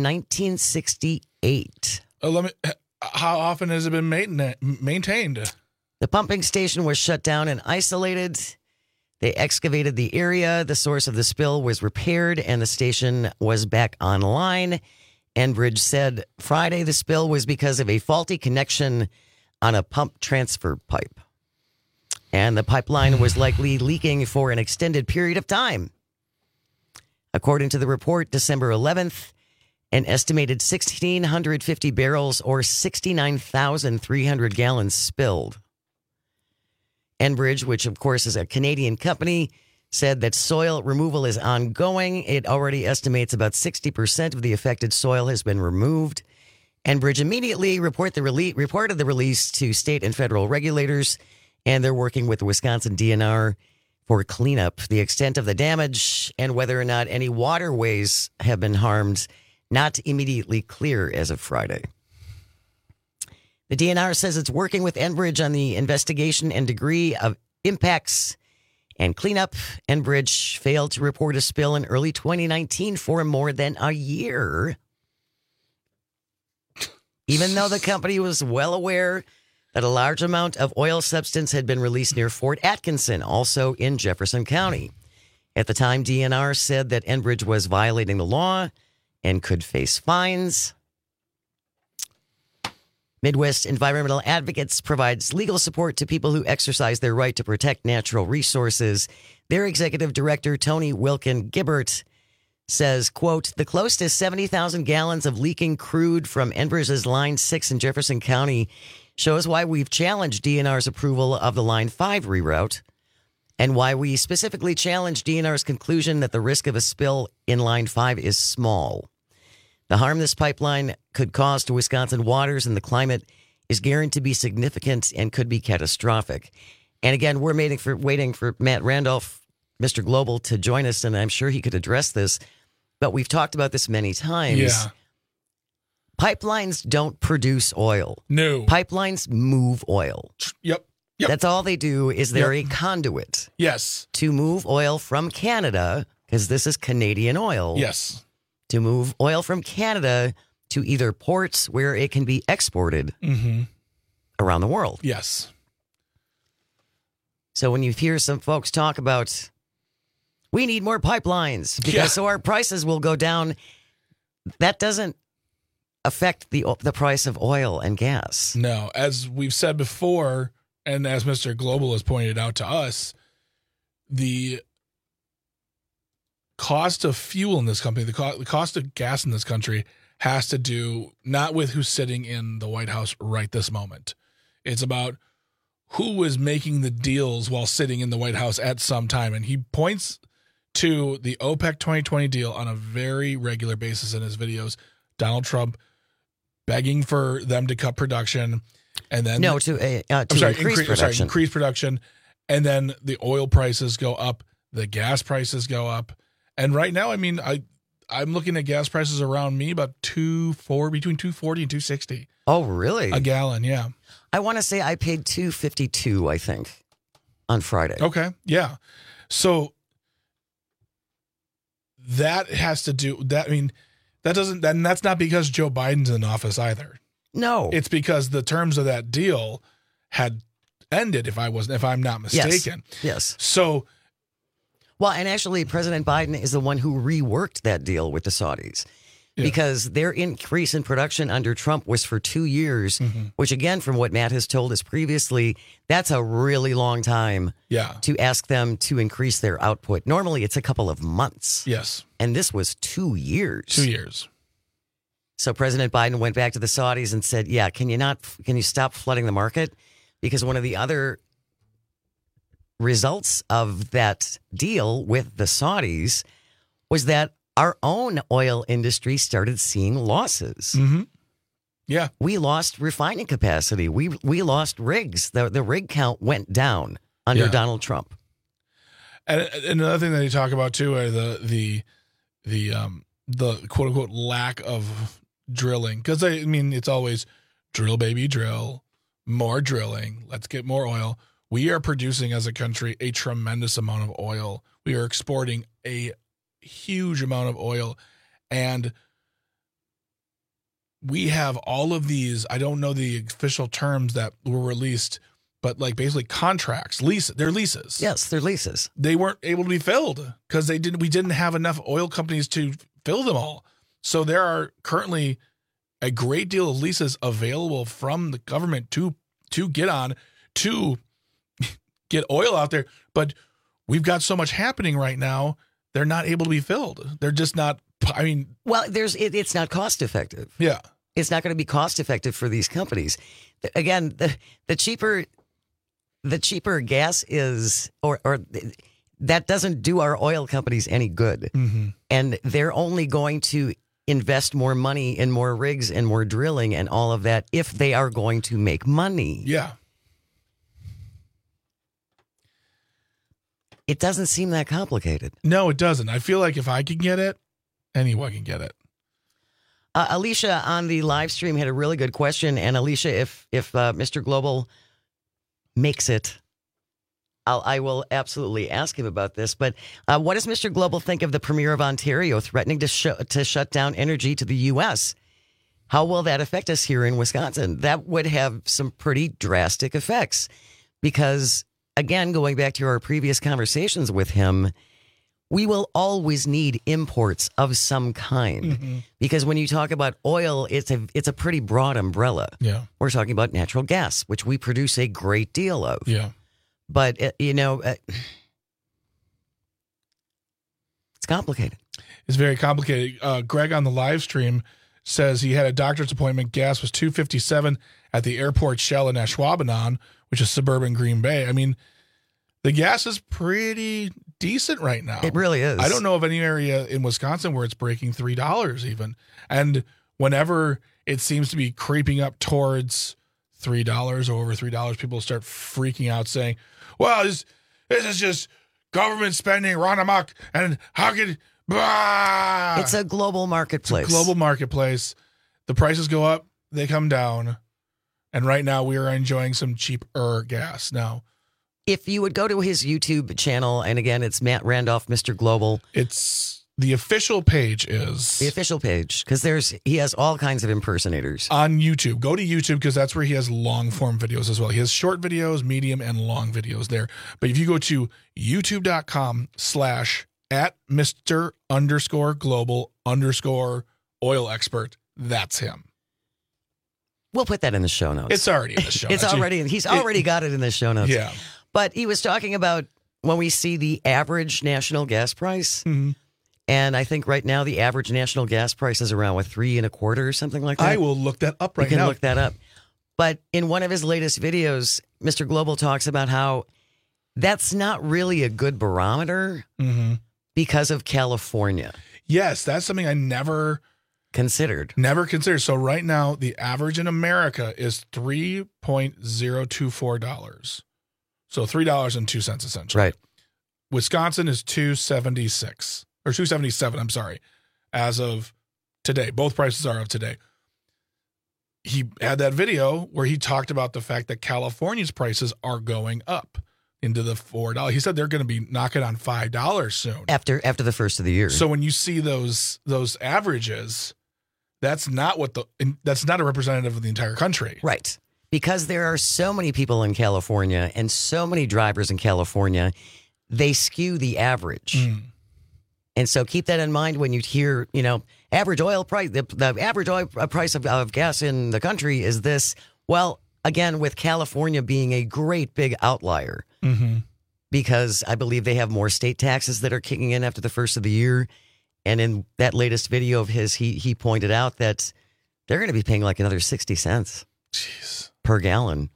1968. How often has it been maintained? The pumping station was shut down and isolated. They excavated the area. The source of the spill was repaired, and the station was back online. Enbridge said Friday the spill was because of a faulty connection on a pump transfer pipe. And the pipeline was likely leaking for an extended period of time. According to the report, December 11th, an estimated 1,650 barrels or 69,300 gallons spilled. Enbridge, which of course is a Canadian company, said that soil removal is ongoing. It already estimates about 60% of the affected soil has been removed. Enbridge immediately reported the release to state and federal regulators, and they're working with the Wisconsin DNR for cleanup. The extent of the damage and whether or not any waterways have been harmed, not immediately clear as of Friday. The DNR says it's working with Enbridge on the investigation and degree of impacts and cleanup. Enbridge failed to report a spill in early 2019 for more than a year, even though the company was well aware that a large amount of oil substance had been released near Fort Atkinson, also in Jefferson County. At the time, DNR said that Enbridge was violating the law and could face fines. Midwest Environmental Advocates provides legal support to people who exercise their right to protect natural resources. Their executive director, Tony Wilkin Gibbert, says, quote, the close to 70,000 gallons of leaking crude from Enbridge's Line 6 in Jefferson County shows why we've challenged DNR's approval of the Line 5 reroute and why we specifically challenged DNR's conclusion that the risk of a spill in Line 5 is small. The harm this pipeline could cause to Wisconsin waters and the climate is guaranteed to be significant and could be catastrophic. And again, we're waiting for Matt Randolph, Mr. Global, to join us, and I'm sure he could address this. But we've talked about this many times. Yeah. Pipelines don't produce oil. No. Pipelines move oil. Yep. That's all they do is they're a conduit. Yes. To move oil from Canada, because this is Canadian oil. Yes. To move oil from Canada to either ports where it can be exported around the world. Yes. So when you hear some folks talk about, we need more pipelines because so our prices will go down, that doesn't affect the price of oil and gas. No, as we've said before, and as Mr. Global has pointed out to us, the cost of fuel in this country, the cost of gas in this country has to do not with who's sitting in the White House right this moment. It's about who was making the deals while sitting in the White House at some time. And he points to the OPEC 2020 deal on a very regular basis in his videos. Donald Trump begging for them to cut production, and then increase production, and then the oil prices go up, the gas prices go up, and right now, I mean, I'm looking at gas prices around me about between $2.40 and $2.60. Oh, really? A gallon, yeah. I want to say I paid $2.52, I think. on Friday. Okay. Yeah. So that has to do that. I mean, that's not because Joe Biden's in office either. No, it's because the terms of that deal had ended. If I'm not mistaken. Yes. So, well, and actually, President Biden is the one who reworked that deal with the Saudis. Yeah. Because their increase in production under Trump was for 2 years, which, again, from what Matt has told us previously, that's a really long time to ask them to increase their output. Normally, it's a couple of months. Yes. And this was 2 years. 2 years. So President Biden went back to the Saudis and said, yeah, can you stop flooding the market? Because one of the other results of that deal with the Saudis was that our own oil industry started seeing losses. Yeah. We lost refining capacity. We lost rigs. The rig count went down under Donald Trump. And another thing that they talk about too are the quote unquote lack of drilling. Because I mean, it's always drill, baby, drill, more drilling. Let's get more oil. We are producing as a country a tremendous amount of oil. We are exporting a huge amount of oil, and we have all of these, I don't know the official terms that were released, but like basically contracts, they're leases. Yes, they're leases. They weren't able to be filled because we didn't have enough oil companies to fill them all. So there are currently a great deal of leases available from the government to get on, to get oil out there, but we've got so much happening right now. They're not able to be filled. They're just not. I mean, well, it's not cost effective. Yeah, it's not going to be cost effective for these companies. Again, the cheaper gas is, or that doesn't do our oil companies any good. And they're only going to invest more money in more rigs and more drilling and all of that if they are going to make money. Yeah. It doesn't seem that complicated. No, it doesn't. I feel like if I can get it, anyone can get it. Alicia on the live stream had a really good question. And Alicia, if Mr. Global makes it, I will absolutely ask him about this. But what does Mr. Global think of the Premier of Ontario threatening to shut down energy to the U.S.? How will that affect us here in Wisconsin? That would have some pretty drastic effects because, again, going back to our previous conversations with him, we will always need imports of some kind because when you talk about oil, it's a pretty broad umbrella. Yeah, we're talking about natural gas, which we produce a great deal of. Yeah, but it's complicated. It's very complicated. Greg on the live stream says he had a doctor's appointment. Gas was $2.57 at the airport Shell in Ashwaubenon, which is suburban Green Bay. I mean, the gas is pretty decent right now. It really is. I don't know of any area in Wisconsin where it's breaking $3 even. And whenever it seems to be creeping up towards $3 or over $3, people start freaking out saying, well, this is just government spending run amok. And how could... Blah! It's a global marketplace. It's a global marketplace. The prices go up, they come down. And right now we are enjoying some cheaper gas. Now, if you would go to his YouTube channel, and again, it's Matt Randolph, Mr. Global. It's the official page is. The official page, because he has all kinds of impersonators. On YouTube. Go to YouTube because that's where he has long form videos as well. He has short videos, medium, and long videos there. But if you go to youtube.com/@Mr_Global_oil expert, that's him. We'll put that in the show notes. It's already in the show notes. He's already got it in the show notes. Yeah. But he was talking about when we see the average national gas price. And I think right now the average national gas price is around $3.25 or something like that. I will look that up right now. You can look that up. But in one of his latest videos, Mr. Global talks about how that's not really a good barometer because of California. Yes, that's something I never considered. So right now, the average in America is $3.024. So $3.02 essentially. Right. Wisconsin is $2.76 or $2.77. I'm sorry, as of today. Both prices are of today. He had that video where he talked about the fact that California's prices are going up. into the $4. He said they're going to be knocking on $5 soon after the first of the year. So when you see those averages, that's not a representative of the entire country, right? Because there are so many people in California and so many drivers in California, they skew the average. And so keep that in mind when you hear, average oil price. The average oil price of gas in the country is this. Well, again, with California being a great big outlier, because I believe they have more state taxes that are kicking in after the first of the year. And in that latest video of his, he pointed out that they're going to be paying like another 60 cents per gallon.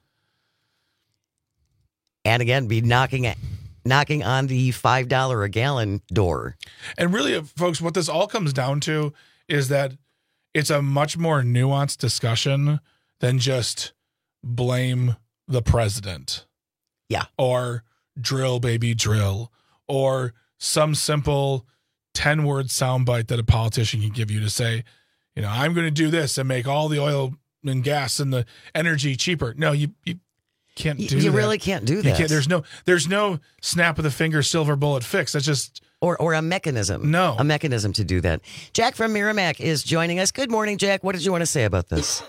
And again, be knocking on the $5 a gallon door. And really, folks, what this all comes down to is that it's a much more nuanced discussion than just blame the president. Yeah. Or drill, baby, drill. Or some simple 10-word soundbite that a politician can give you to say, I'm going to do this and make all the oil and gas and the energy cheaper. No, you can't do that. You really can't do that. There's no snap of the finger silver bullet fix. That's just or a mechanism. No, a mechanism to do that. Jack from Merrimack is joining us. Good morning, Jack. What did you want to say about this?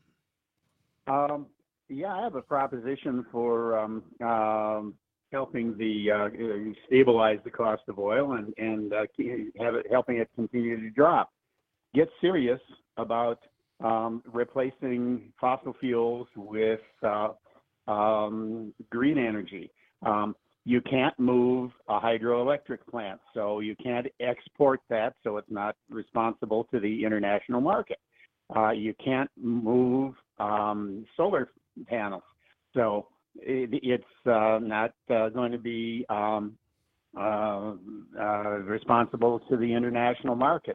Yeah, I have a proposition for helping the stabilize the cost of oil and helping it continue to drop. Get serious about replacing fossil fuels with green energy. You can't move a hydroelectric plant, so you can't export that, so it's not responsible to the international market. You can't move solar panels, so it's not going to be responsible to the international market.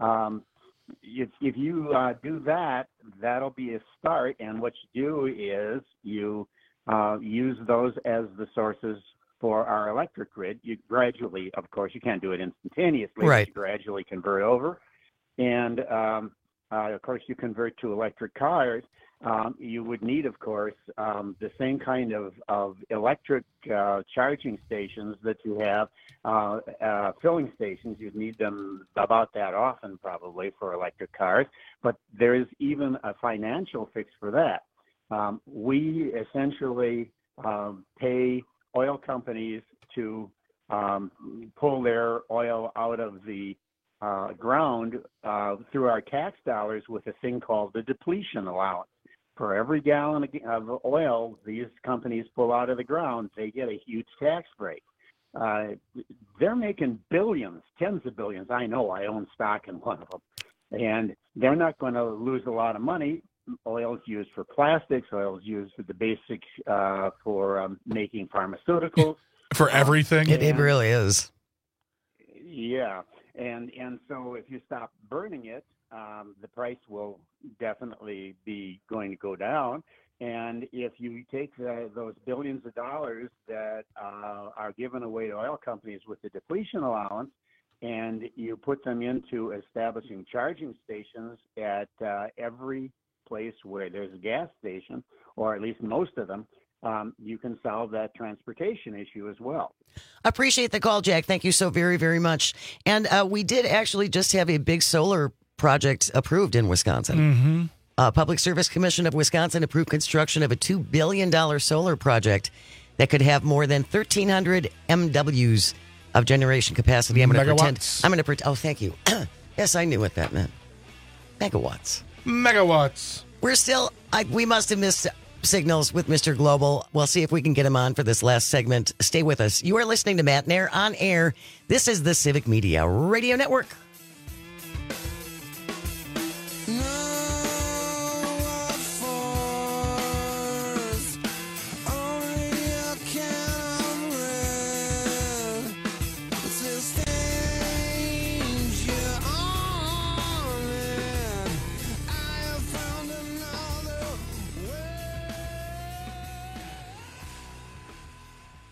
If you do that, that'll be a start. And what you do is you use those as the sources for our electric grid. You gradually, of course, you can't do it instantaneously, right? But you gradually convert over. And, of course, you convert to electric cars. You would need, of course, the same kind of electric charging stations that you have, filling stations. You'd need them about that often, probably, for electric cars. But there is even a financial fix for that. We essentially pay oil companies to pull their oil out of the ground through our tax dollars with a thing called the depletion allowance. For every gallon of oil these companies pull out of the ground, they get a huge tax break. They're making billions, tens of billions. I know, I own stock in one of them. And they're not going to lose a lot of money. Oil is used for plastics. Oil is used for the basics for making pharmaceuticals. For everything? It really is. Yeah. And so if you stop burning it, the price will definitely be going to go down. And if you take those billions of dollars that are given away to oil companies with the depletion allowance, and you put them into establishing charging stations at every place where there's a gas station, or at least most of them, you can solve that transportation issue as well. Appreciate the call, Jack. Thank you so very, very much. And we did actually just have a big solar project approved in Wisconsin. Public Service Commission of Wisconsin approved construction of a $2 billion solar project that could have more than 1,300 MWs of generation capacity. I'm going to pretend. Oh, thank you. Yes, I knew what that meant. Megawatts. We're still, we must have missed signals with Mr. Global. We'll see if we can get him on for this last segment. Stay with us. You are listening to Matt Nair on air. This is the Civic Media Radio Network.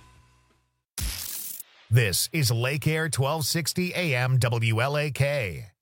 This is Lake Air 1260 AM WLAK.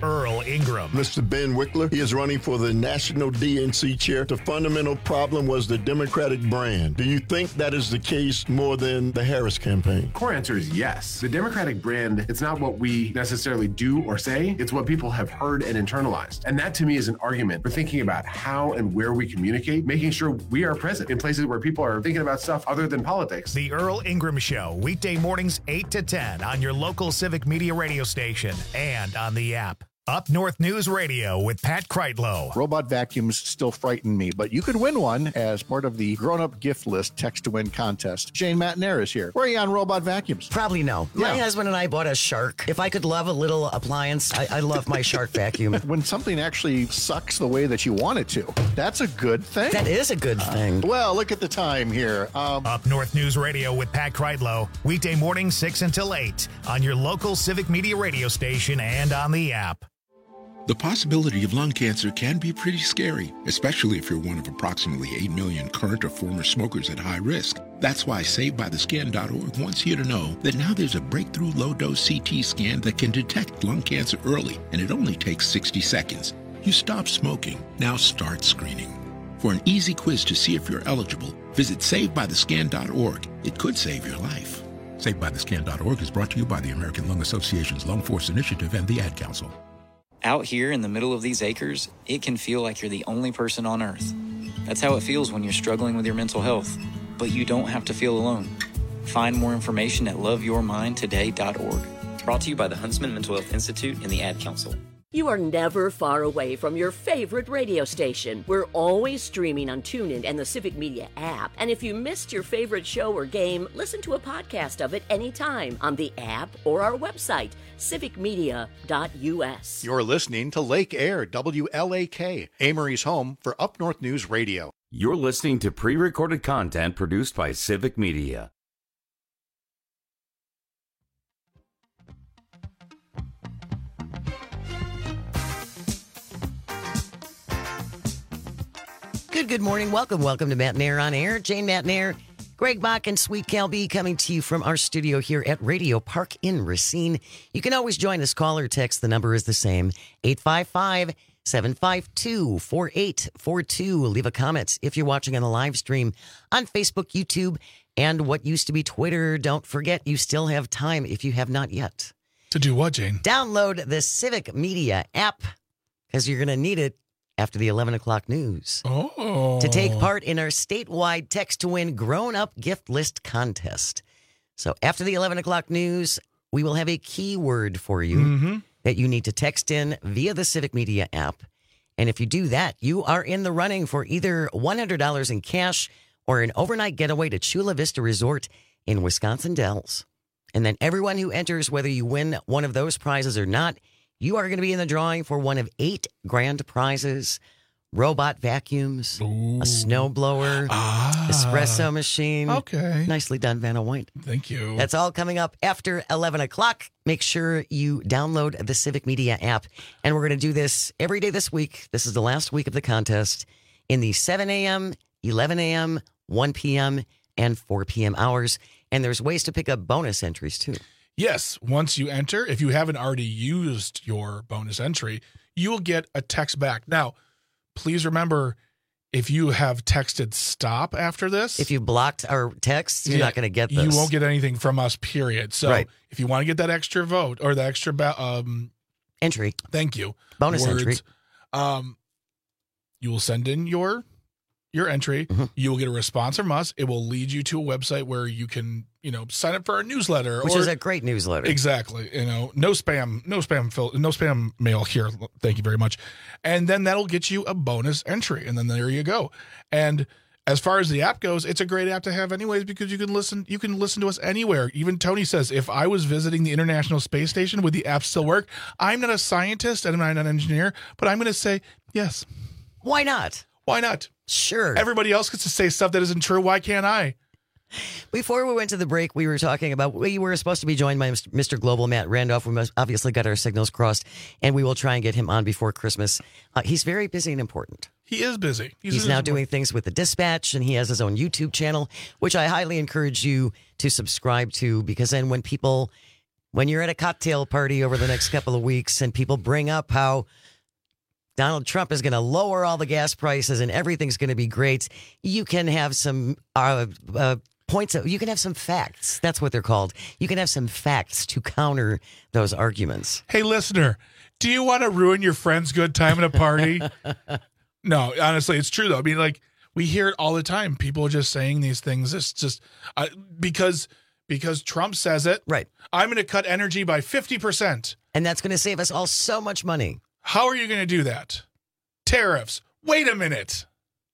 Earl Ingram. Mr. Ben Wickler, he is running for the national DNC chair. The fundamental problem was the Democratic brand. Do you think that is the case more than the Harris campaign? Core answer is yes. The Democratic brand, it's not what we necessarily do or say, it's what people have heard and internalized. And that to me is an argument for thinking about how and where we communicate, making sure we are present in places where people are thinking about stuff other than politics. The Earl Ingram Show, weekday mornings 8 to 10 on your local Civic Media radio station and on the app. Up North News Radio with Pat Kreitlow. Robot vacuums still frighten me, but you could win one as part of the grown-up gift list text-to-win contest. Jane Matnair is here. Where are you on robot vacuums? Probably no. My husband and I bought a Shark. If I could love a little appliance, I love my Shark vacuum. When something actually sucks the way that you want it to, that's a good thing. That is a good thing. Well, look at the time here. Up North News Radio with Pat Kreitlow, weekday mornings 6 until 8 on your local Civic Media radio station and on the app. The possibility of lung cancer can be pretty scary, especially if you're one of approximately 8 million current or former smokers at high risk. That's why SaveByTheScan.org wants you to know that now there's a breakthrough low-dose CT scan that can detect lung cancer early, and it only takes 60 seconds. You stop smoking, now start screening. For an easy quiz to see if you're eligible, visit SaveByTheScan.org. It could save your life. SaveByTheScan.org is brought to you by the American Lung Association's Lung Force Initiative and the Ad Council. Out here in the middle of these acres, it can feel like you're the only person on Earth. That's how it feels when you're struggling with your mental health. But you don't have to feel alone. Find more information at loveyourmindtoday.org. Brought to you by the Huntsman Mental Health Institute and the Ad Council. You are never far away from your favorite radio station. We're always streaming on TuneIn and the Civic Media app. And if you missed your favorite show or game, listen to a podcast of it anytime on the app or our website, civicmedia.us. You're listening to Lake Air, WLAK, Amory's home for Up North News Radio. You're listening to pre-recorded content produced by Civic Media. Good morning. Welcome to Matnair on Air. Jane Matnair, Greg Bach, and Sweet Cal B coming to you from our studio here at Radio Park in Racine. You can always join us. Call or text. The number is the same, 855-752-4842. Leave a comment if you're watching on the live stream on Facebook, YouTube, and what used to be Twitter. Don't forget, you still have time if you have not yet. To do what, Jane? Download the Civic Media app because you're going to need it after the 11 o'clock news to take part in our statewide text-to-win grown-up gift list contest. So after the 11 o'clock news, we will have a keyword for you that you need to text in via the Civic Media app. And if you do that, you are in the running for either $100 in cash or an overnight getaway to Chula Vista Resort in Wisconsin Dells. And then everyone who enters, whether you win one of those prizes or not, you are going to be in the drawing for one of 8 grand prizes: robot vacuums, a snowblower, espresso machine. Okay. Nicely done, Vanna White. Thank you. That's all coming up after 11 o'clock. Make sure you download the Civic Media app. And we're going to do this every day this week. This is the last week of the contest in the 7 a.m., 11 a.m., 1 p.m., and 4 p.m. hours. And there's ways to pick up bonus entries, too. Yes, once you enter, if you haven't already used your bonus entry, you will get a text back. Now, please remember, if you have texted stop after this. If you blocked our texts, you're not going to get this. You won't get anything from us, period. So if you want to get that extra vote or the extra entry. Thank you. Bonus entry. You will send in your entry. You will get a response from us. It will lead you to a website where you can, sign up for our newsletter, which is a great newsletter. Exactly. No spam mail here. Thank you very much. And then that'll get you a bonus entry. And then there you go. And as far as the app goes, it's a great app to have anyways, because you can listen to us anywhere. Even Tony says, if I was visiting the International Space Station, would the app still work? I'm not a scientist and I'm not an engineer, but I'm going to say yes. Why not? Why not? Sure. Everybody else gets to say stuff that isn't true. Why can't I? Before we went to the break, we were talking about, we were supposed to be joined by Mr. Global, Matt Randolph. We obviously got our signals crossed, and we will try and get him on before Christmas. He's very busy and important. He is busy. He's now doing things with the Dispatch, and he has his own YouTube channel, which I highly encourage you to subscribe to, because then when people When you're at a cocktail party over the next couple of weeks and people bring up how Donald Trump is going to lower all the gas prices and everything's going to be great, you can have some you can have some facts. That's what they're called. You can have some facts to counter those arguments. Hey, listener, do you want to ruin your friend's good time at a party? No, honestly, it's true, though. I mean, like, we hear it all the time. People are just saying these things. It's just because Trump says it. Right. I'm going to cut energy by 50%. And that's going to save us all so much money. How are you going to do that? Tariffs. Wait a minute.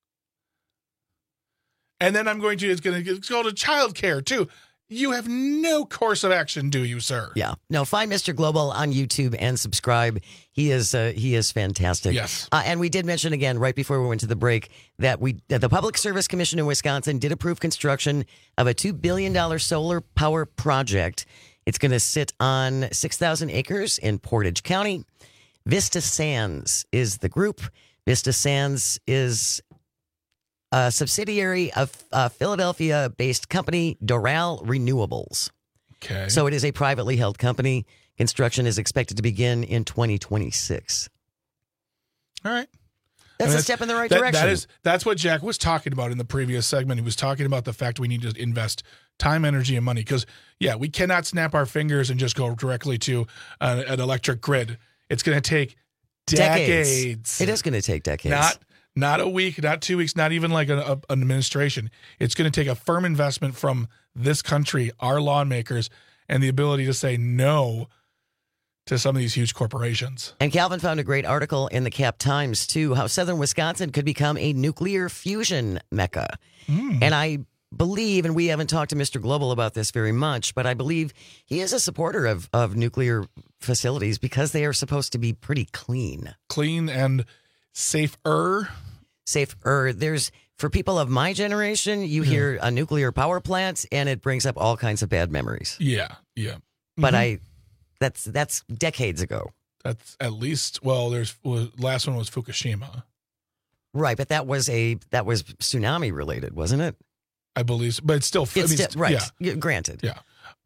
And then it's going to go to childcare, too. You have no course of action, do you, sir? Yeah. No, find Mr. Global on YouTube and subscribe. He is fantastic. Yes. And we did mention again right before we went to the break that the Public Service Commission in Wisconsin did approve construction of a $2 billion solar power project. It's going to sit on 6,000 acres in Portage County. Vista Sands is the group. Vista Sands is a subsidiary of Philadelphia-based company Doral Renewables. Okay. So it is a privately held company. Construction is expected to begin in 2026. All right. That's a step in the right direction. That's what Jack was talking about in the previous segment. He was talking about the fact we need to invest time, energy, and money. Because, we cannot snap our fingers and just go directly to an electric grid. It's going to take decades. It is going to take decades. Not a week, not 2 weeks, not even like an administration. It's going to take a firm investment from this country, our lawmakers, and the ability to say no to some of these huge corporations. And Calvin found a great article in the Cap Times, too, how southern Wisconsin could become a nuclear fusion mecca. And I believe, and we haven't talked to Mr. Global about this very much, but I believe he is a supporter of nuclear facilities because they are supposed to be pretty clean. Clean and safer. There's, for people of my generation, you hear a nuclear power plant and it brings up all kinds of bad memories. Yeah. But that's decades ago. That's at least, last one was Fukushima. Right, but that was tsunami related, wasn't it? I believe so, but it's still right. Yeah. Granted. Yeah.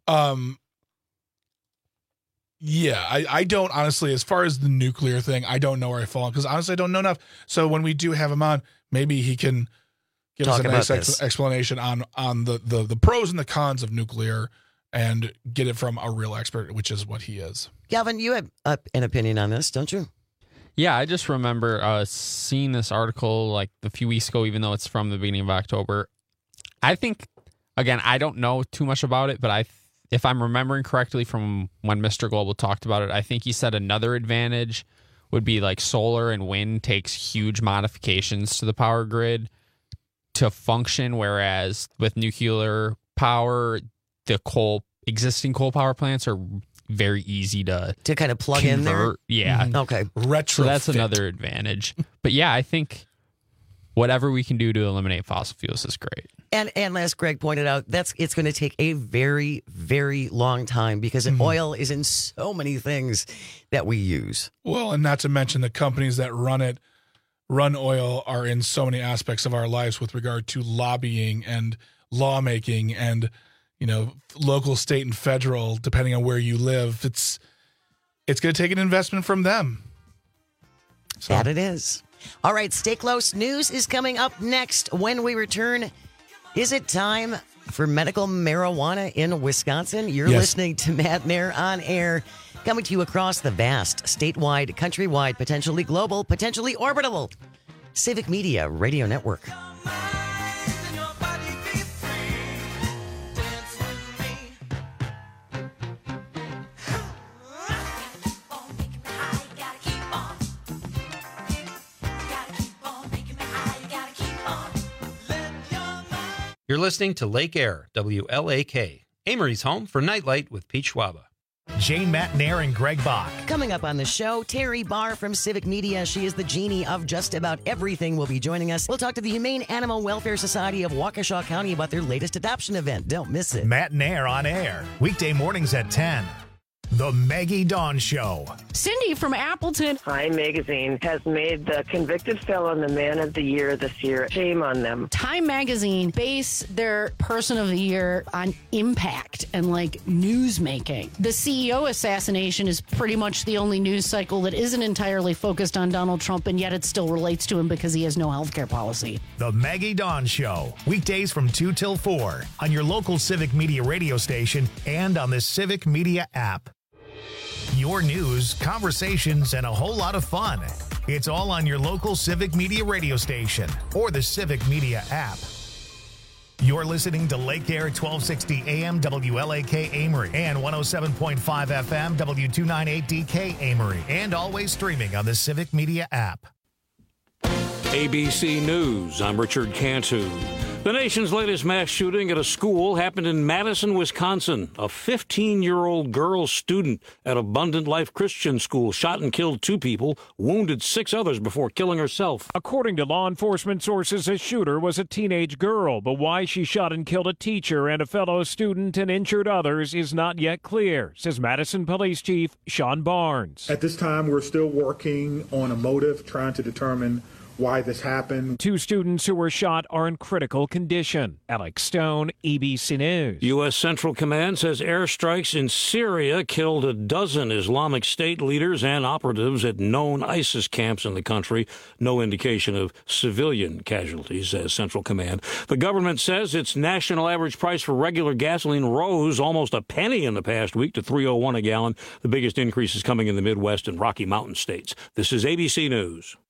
I don't honestly, as far as the nuclear thing, I don't know where I fall because honestly, I don't know enough. So when we do have him on, maybe he can give us a nice explanation on the pros and the cons of nuclear and get it from a real expert, which is what he is. Galvin, you have an opinion on this, don't you? Yeah, I just remember seeing this article like a few weeks ago, even though it's from the beginning of October. I think, again, I don't know too much about it, but if I'm remembering correctly from when Mr. Global talked about it, I think he said another advantage would be like solar and wind takes huge modifications to the power grid to function, whereas with nuclear power, the existing coal power plants are very easy to kind of plug convert. In there. Yeah. Okay. Retrofit. So that's another advantage. But yeah, I think whatever we can do to eliminate fossil fuels is great. And as Greg pointed out, it's going to take a very, very long time because oil is in so many things that we use. Well, and not to mention the companies that run oil are in so many aspects of our lives with regard to lobbying and lawmaking and, local, state, and federal, depending on where you live. It's going to take an investment from them. So. That it is. All right, stay close. News is coming up next. When we return, is it time for medical marijuana in Wisconsin? You're listening to Matt Nair on Air, coming to you across the vast, statewide, countrywide, potentially global, potentially orbitable Civic Media Radio Network. You're listening to Lake Air, WLAK, Amory's home for Nightlight with Pete Schwaba. Jane, Matt, Nair, and Greg Bach. Coming up on the show, Terry Barr from Civic Media. She is the genie of just about everything. Will be joining us. We'll talk to the Humane Animal Welfare Society of Waukesha County about their latest adoption event. Don't miss it. Matt Nair on Air, weekday mornings at 10. The Maggie Dawn Show. Cindy from Appleton. Time Magazine has made the convicted felon the man of the year this year. Shame on them. Time Magazine base their person of the year on impact and like news making. The CEO assassination is pretty much the only news cycle that isn't entirely focused on Donald Trump, and yet it still relates to him because he has no health care policy. The Maggie Dawn Show, weekdays from 2 till 4 on your local Civic Media radio station and on the Civic Media app. Your news, conversations, and a whole lot of fun. It's all on your local Civic Media radio station or the Civic Media app. You're listening to Lake Air 1260 AM WLAK Amory and 107.5 FM W298DK Amory, and always streaming on the Civic Media app. ABC News, I'm Richard Cantu. The nation's latest mass shooting at a school happened in Madison, Wisconsin. A 15-year-old girl student at Abundant Life Christian School shot and killed 2 people, wounded 6 others before killing herself. According to law enforcement sources, the shooter was a teenage girl, but why she shot and killed a teacher and a fellow student and injured others is not yet clear, says Madison Police Chief Sean Barnes. At this time, we're still working on a motive, trying to determine why this happened. 2 students who were shot are in critical condition. Alex Stone, ABC News. U.S. Central Command says airstrikes in Syria killed a dozen Islamic State leaders and operatives at known ISIS camps in the country. No indication of civilian casualties, says Central Command. The government says its national average price for regular gasoline rose almost a penny in the past week to $3.01 a gallon. The biggest increase is coming in the Midwest and Rocky Mountain states. This is ABC News.